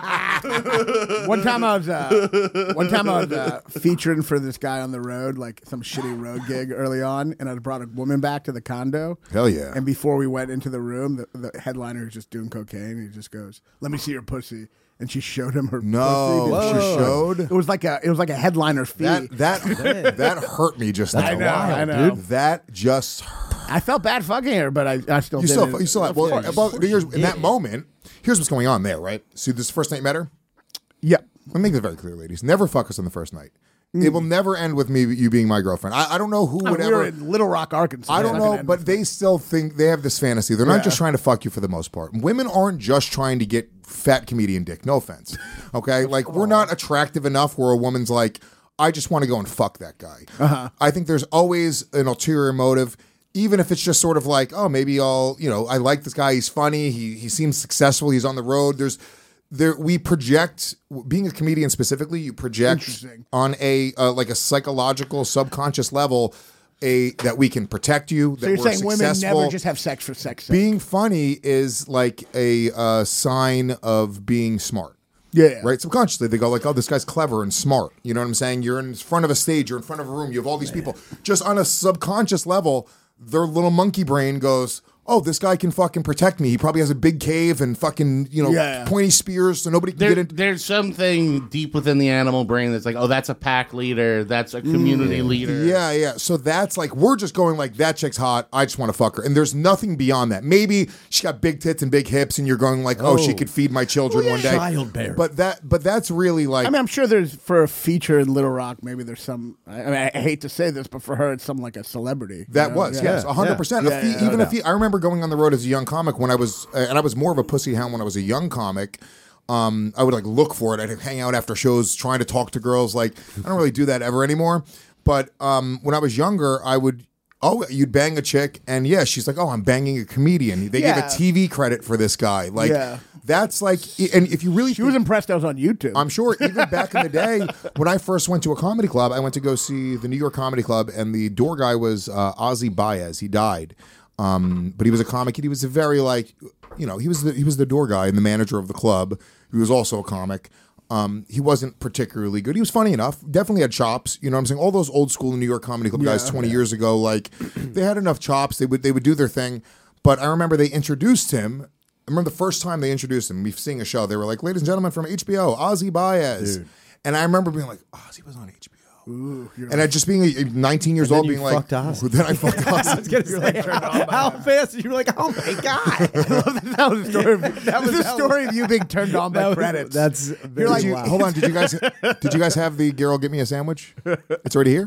shoot. one time I was, uh, one time I was uh, featuring for this guy on the road, like some shitty road gig early on, and I brought a woman back to the condo. Hell yeah! And before we went into the room, the, the headliner was just doing cocaine. He just goes, "Let me see your pussy." And she showed him her no, pussy. she showed. It was like a it was like a headliner fee. That that that hurt me just now. I know, I know. Dude. That just. Hurt. I felt bad fucking her, but I, I still you did still it. you still have, well about here's, in that moment. Here's what's going on there, right? See, this is the first night you met her. Yep. Let me make this very clear, ladies. Never fuck us on the first night. Mm. It will never end with me you being my girlfriend. I, I don't know who I would mean, ever. we were in Little Rock, Arkansas. I don't know, but they still think they have this fantasy. They're not Yeah. just trying to fuck you for the most part. Women aren't just trying to get fat comedian dick. No offense. Okay? Like, we're not attractive enough where a woman's like, I just want to go and fuck that guy. Uh-huh. I think there's always an ulterior motive, even if it's just sort of like, oh, maybe I'll, you know, I like this guy. He's funny. He he seems successful. He's on the road. There's, there we project, being a comedian specifically, you project on a, uh, like a psychological, subconscious level, a that we can protect you, that So you're we're saying women successful. never just have sex for sex sake? Being funny is like a uh, sign of being smart. Yeah. Right? Subconsciously, they go like, oh, this guy's clever and smart. You know what I'm saying? You're in front of a stage. You're in front of a room. You have all these people. Just on a subconscious level, their little monkey brain goes, oh, this guy can fucking protect me. He probably has a big cave and fucking, you know, Yeah. pointy spears so nobody can There, get in. there's something deep within the animal brain that's like, oh, that's a pack leader. That's a community leader. Yeah, yeah. So that's like, we're just going like, that chick's hot. I just want to fuck her. And there's nothing beyond that. Maybe she got big tits and big hips and you're going like, oh, Oh. she could feed my children one day. Childbearing. But that, but that's really like, I mean, I'm sure there's for a feature in Little Rock. Maybe there's some. I, I mean, I hate to say this, but for her, it's some like a celebrity. you that know? was, Yeah. yes, one hundred percent. Yeah, yeah, Even yeah. if he, I remember going on the road as a young comic when I was, uh, and I was more of a pussy hound when I was a young comic. Um, I would like look for it. I'd hang out after shows trying to talk to girls. Like, I don't really do that ever anymore. But um, when I was younger, I would, oh, you'd bang a chick, and yeah, she's like, oh, I'm banging a comedian. They Yeah. gave a T V credit for this guy. Like, Yeah. that's like, and if you really, She was impressed I was on YouTube. I'm sure even back in the day when I first went to a comedy club, I went to go see the New York Comedy Club, and the door guy was uh, Ozzy Baez. He died, um, but he was a comic. And he was a very like, you know, he was the, he was the door guy and the manager of the club. He was also a comic. Um, he wasn't particularly good. He was funny enough. Definitely had chops. You know what I'm saying? All those old school New York Comedy Club guys Yeah, twenty yeah. years ago, like they had enough chops. They would they would do their thing. But I remember they introduced him. I remember the first time they introduced him, we seeing a show. They were like, "Ladies and gentlemen from H B O, Ozzy Baez." Dude. And I remember being like, "Ozzy was on H B O." Ooh, you're And I just being uh, nineteen years And then old, you being like, fucked Ozzy. then I fucked Ozzy. I was gonna say, how fast? You were like, oh my god! that was a story. Of, that was a that story of you being turned on by That was- credits. That's You're very like, wild. hold on, did you guys did you guys have the girl get me a sandwich? It's already here.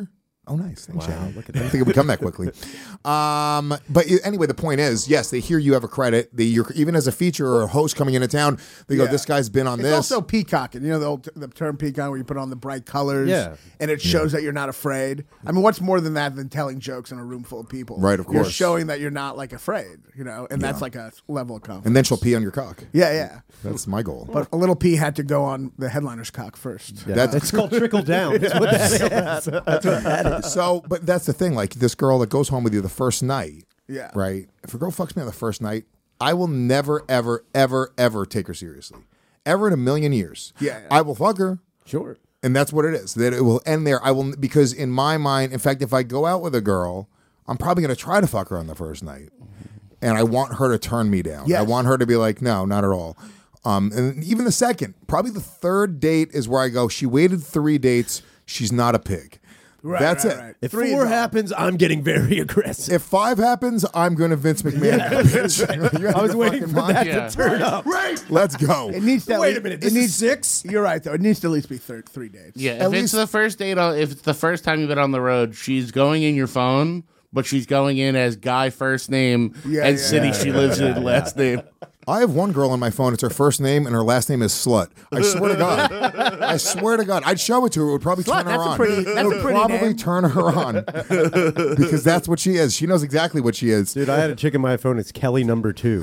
Oh, nice. Thanks, Wow, Shannon. look at I didn't that. think it would come that quickly. Um, but y- anyway, the point is, yes, they hear you have a credit. They, you're, even as a feature or a host coming into town, they go, Yeah. this guy's been on It's this. also peacocking. You know the old the term peacock where you put on the bright colors, Yeah. and it shows that you're not afraid. I mean, what's more than that than telling jokes in a room full of people? Right, of You're course. showing that you're not like afraid, you know, and that's Yeah. like a level of confidence. and then she'll pee on your cock. Yeah, yeah. That's my goal. But a little pee had to go on the headliner's cock first. Yeah. That's it's called trickle down. That's what that is. That's what that is. So, but that's the thing. Like this girl that goes home with you the first night. Yeah. Right. If a girl fucks me on the first night, I will never, ever, ever, ever take her seriously. Ever in a million years. Yeah, yeah. I will fuck her. Sure. And that's what it is. That it will end there. I will, because in my mind, in fact, if I go out with a girl, I'm probably going to try to fuck her on the first night. And I want her to turn me down. Yes. I want her to be like, no, not at all. Um, and even the second, probably the third date is where I go, she waited three dates. She's not a pig. Right, That's right, it. right. If Three four is all. happens, I'm getting very aggressive. If five happens, I'm going to Vince McMahon. that bitch. You out I was of your waiting fucking for mind? that Yeah. to turn up. Let's go. It needs to at Wait a least- minute, it this is needs six? You're right, though. It needs to at least be thir- three dates. Yeah, At if least- it's the first date, on, if it's the first time you've been on the road, she's going in your phone, but she's going in as guy first name Yeah, and yeah, city yeah, she lives in last name. I have one girl on my phone. It's her first name, and her last name is Slut. I swear to God. I swear to God. I'd show it to her. It would probably Slut, turn her that's a on. pretty- that's it a would pretty probably name. turn her on. Because that's what she is. She knows exactly what she is. Dude, I had a chick in my phone. It's Kelly number two.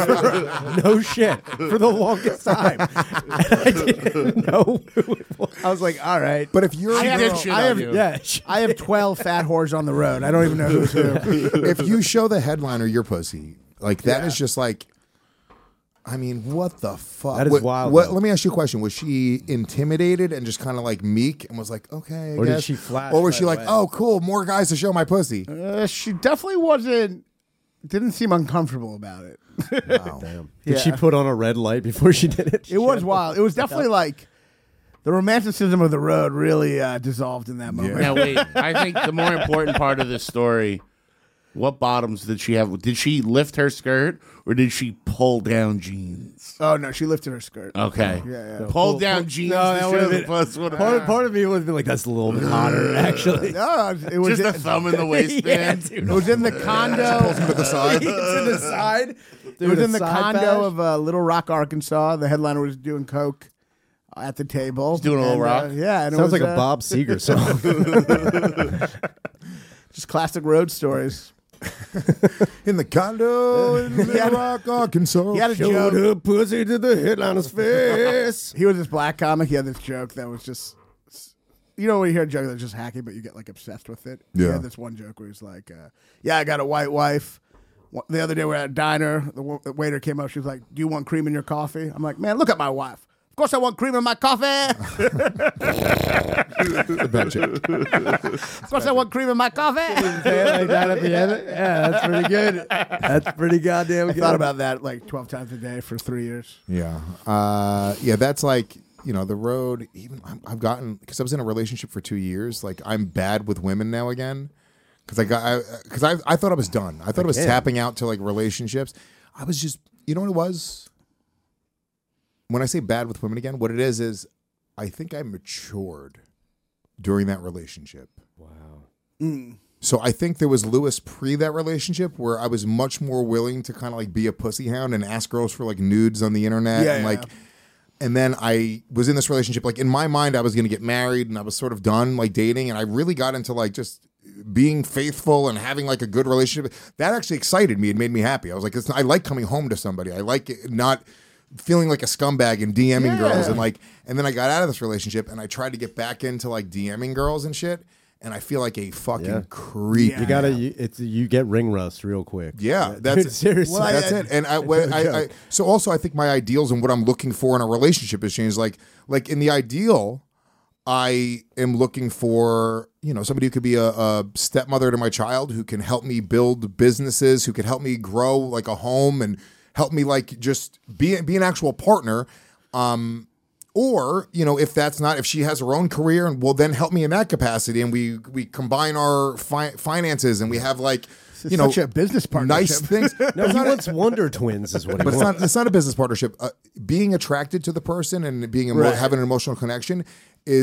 No shit. For the longest time. And I didn't know who it was. I was like, all right. But if you're I a have, girl, shit I on have, you. yeah, I have twelve fat whores on the road. I don't even know who's who. if you show the headliner your pussy, like that Yeah. is just like, I mean, what the fuck? That is what, wild, What, though. let me ask you a question. Was she intimidated and just kind of like meek and was like, okay, I Or did guess? she flash Or was right she like, away? oh, cool, more guys to show my pussy? Uh, she definitely wasn't. Didn't seem uncomfortable about it. Wow. Damn. Did Yeah. she put on a red light before she did it? It was wild. It was definitely like the romanticism of the road really uh, dissolved in that moment. Now wait, I think the more important part of this story, what bottoms did she have? Did she lift her skirt or did she pull down jeans? Oh no, she lifted her skirt. Okay. Yeah, yeah. Pull down jeans No, to that show would've the been- puss would Part, part of me would have been like, that's a little bit hotter, actually. No, it was Just a thumb in the waistband. It was in the condo. To the side. It's in the side. It was Dude, in the a side condo bash? of uh, Little Rock, Arkansas. The headliner was doing coke at the table. doing a Little And, uh, Rock? yeah, and it Sounds was, like a uh, Bob Seger song. Just classic road stories. In the condo in Little Rock, Arkansas. He had a Showed joke. her pussy to the headliner's face. He was this black comic. He had this joke that was just, you know, when you hear a joke that's just hacky, but you get like obsessed with it. He Yeah. had this one joke where he's like, uh, "Yeah, I got a white wife." Wha- The other day we were at a diner. The, wa- the waiter came up. She was like, "Do you want cream in your coffee?" I'm like, "Man, look at my wife. Of course I want cream in my coffee. Of course I want cream in my coffee." Say it like that at the end. Yeah, that's pretty good. That's pretty goddamn I good. thought about that like twelve times a day for three years. Yeah. Uh, yeah, that's like, you know, the road, even I'm- I've gotten, because I was in a relationship for two years, like I'm bad with women now again. Because I got, because I, I, I thought I was done. I thought I was Again. tapping out to like relationships. I was just, you know what it was? When I say bad with women again, what it is is I think I matured during that relationship. Wow. So I think there was Lewis pre that relationship where I was much more willing to kind of like be a pussy hound and ask girls for like nudes on the internet. Yeah, and yeah. like, and then I was in this relationship. Like in my mind, I was going to get married and I was sort of done like dating. And I really got into like just being faithful and having like a good relationship. That actually excited me. It made me happy. I was like, it's, I like coming home to somebody. I like it, not feeling like a scumbag and DMing Yeah. girls. And like, and then I got out of this relationship and I tried to get back into like DMing girls and shit. And I feel like a fucking Yeah. creep. You gotta, you, it's you get ring rust real quick. Yeah, that's Dude, it. seriously. Well, that's it. And I, when No I, I, joke. so also I think my ideals and what I'm looking for in a relationship has changed. Like, like in the ideal, I am looking for, you know, somebody who could be a, a stepmother to my child, who can help me build businesses, who could help me grow like a home and help me like just be be an actual partner. Um, Or, you know, if that's not, if she has her own career and will then help me in that capacity and we we combine our fi- finances and we have like, This is you know, such a business partnership. nice things. No, he wants Wonder Twins, is what he But it's wants. not, it's not a business partnership. Uh, being attracted to the person and being emo- Right. having an emotional connection is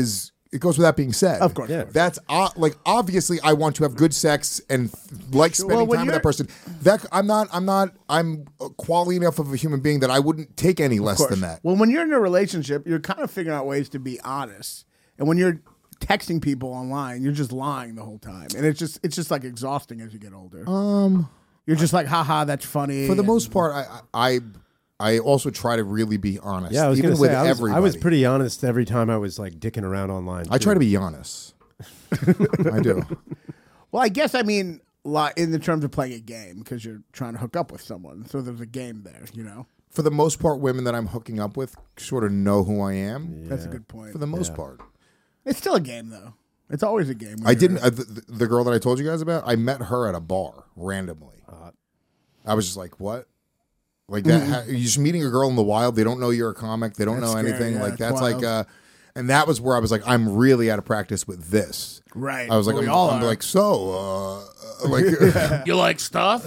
It goes without being said. Of course. Yeah. That's uh, like obviously I want to have good sex and like spending Well, when time with you're- that person. That I'm not. I'm not. I'm quality enough of a human being that I wouldn't take any less course. than that. Well, when you're in a relationship, you're kind of figuring out ways to be honest, and when you're texting people online, you're just lying the whole time, and it's just it's just like exhausting as you get older. Um, you're just like, haha, that's funny. for the and- most part, I I I also try to really be honest. Yeah, I was even going to with say, I was, everybody. I was pretty honest every time I was like dicking around online. I try to be honest. I do. Well, I guess I mean li- in the terms of playing a game because you're trying to hook up with someone, so there's a game there, you know. For the most part, women that I'm hooking up with sort of know who I am. That's a good point. For the most Yeah. part. It's still a game, though. It's always a game. when I you're- didn't. Uh, the, the girl that I told you guys about, I met her at a bar randomly. I was just like, "What?" Like that? ha- you're just meeting a girl in the wild. They don't know you're a comic. They don't That's know scary, anything. yeah, like it's that's wild. like, uh, and that was where I was like, I'm really out of practice with this. Right. I was like, Well, we I'm, all I'm are. like, so, uh, like, You like stuff?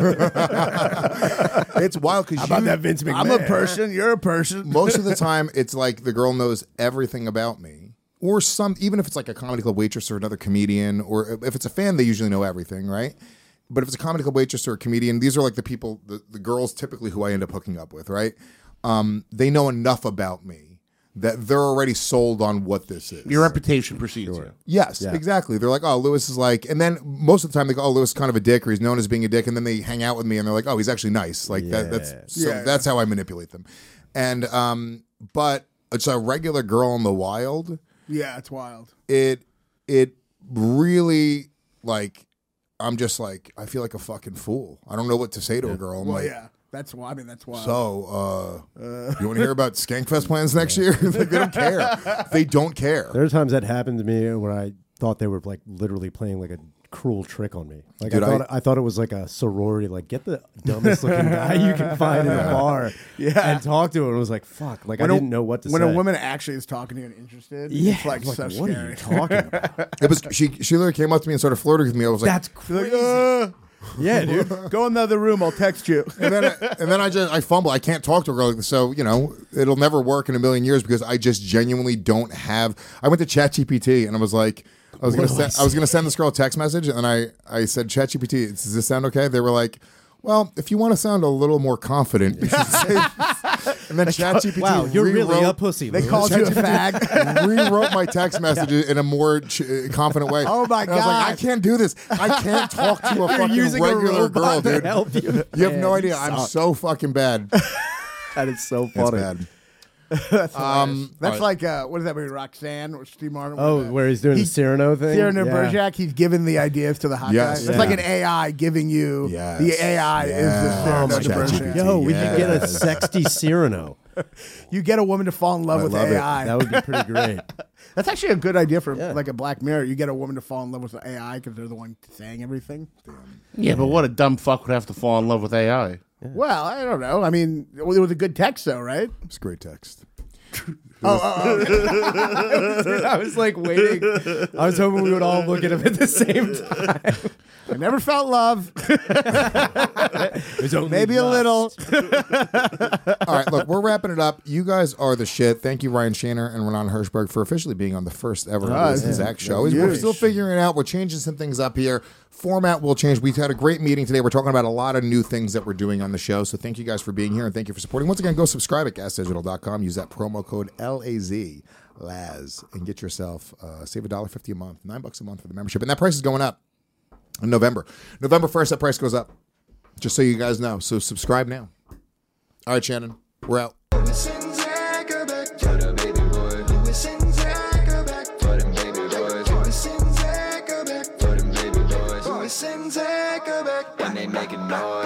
it's wild because How about that, Vince McMahon? I'm a person. You're a person. Most of the time, it's like the girl knows everything about me, or some. Even if it's like a comedy club waitress or another comedian, or if it's a fan, they usually know everything, right? But if it's a comedy club waitress or a comedian, these are like the people, the, the girls typically who I end up hooking up with, right? Um, they know enough about me that they're already sold on what this is. Your reputation precedes you. Yes, Yeah. exactly. They're like, oh, Lewis is like, and then most of the time they go, oh, Lewis is kind of a dick, or he's known as being a dick, and then they hang out with me, and they're like, oh, he's actually nice. Like that. That's so. Yeah, that's how I manipulate them. And um, but it's a regular girl in the wild. Yeah, it's wild. It it really like. I'm just like, I feel like a fucking fool. I don't know what to say to a girl. I'm Well, like, yeah, that's why. I mean, that's why. so, uh, you want to hear about Skankfest plans next year? Like, they don't care. They don't care. There are times that happened to me where I thought they were like literally playing like a cruel trick on me. Like Dude, I thought I, thought it was like a sorority. Like get the dumbest looking guy you can find in a bar, Yeah. and talk to him. And it was like fuck. Like When I a- didn't know what to when say. a woman actually is talking to you and interested, yeah, it's like, like so what scary. are you talking about? It was she. She literally came up to me and started flirting with me. I was like, That's You're crazy. like, uh, yeah, dude. go in the other room. I'll text you. and then and then I just I fumble. I can't talk to a girl. Like this. So you know, it'll never work in a million years because I just genuinely don't have. I went to ChatGPT and I was like, I was gonna send, I was gonna send this girl a text message, and I I said, ChatGPT, does this sound okay? They were like, well, if you want to sound a little more confident, you should say. And then ChatGPT Wow, you're rewrote, really a pussy. They Lewis. called you a fag. rewrote my text messages in a more ch- uh, confident way. Oh, my And I was like, God. I can't do this. I can't talk to a fucking using a regular girl, robot to dude. help you. You have no Man, idea. you I'm suck. so fucking bad. That is so It's funny. bad. That's, Um, hilarious. That's all right. like uh, what is that movie? Roxanne or Steve Martin? Oh, What is that? where he's doing He- the Cyrano thing. Cyrano Yeah. Bergerac, he's giving the ideas to the hot Yes. guy. It's Yeah. like an A I giving you Yes. the A I is the Yes. Cyrano Oh, my de God. Bergerac. Yo, we could get a Yes. sexy Cyrano. You get a woman to fall in love I with love A it. I. That would be pretty great. That's actually a good idea for Yeah. like a Black Mirror. You get a woman to fall in love with the A I because they're the one saying everything. Yeah, but what a dumb fuck would have to fall in love with A I? Well, I don't know. I mean, it was a good text, though, right? It's great text. I was like waiting. I was hoping we would all look at him at the same time. I never felt love. There's only Maybe a lust. little. All right, look, we're wrapping it up. You guys are the shit. Thank you, Ryan Shaner and Renan Hirschberg, for officially being on the first ever Ah, Lewis and yeah. Zach show. Yeah. We're still figuring it out. We're changing some things up here. Format will change. We've had a great meeting today. We're talking about a lot of new things that we're doing on the show. So thank you guys for being here and thank you for supporting. Once again, go subscribe at gas digital dot com. Use that promo code L A Z, Laz, and get yourself, uh, save one dollar fifty a month, nine bucks a month for the membership. And that price is going up in November. November first, that price goes up. Just so you guys know. So subscribe now. All right, Shannon, we're out. Lewis and Zach are back for the baby boy. Lewis and Zach are back for them baby boys. Lewis and Zach are back for them baby boys. Lewis and Zach are back and they making noise.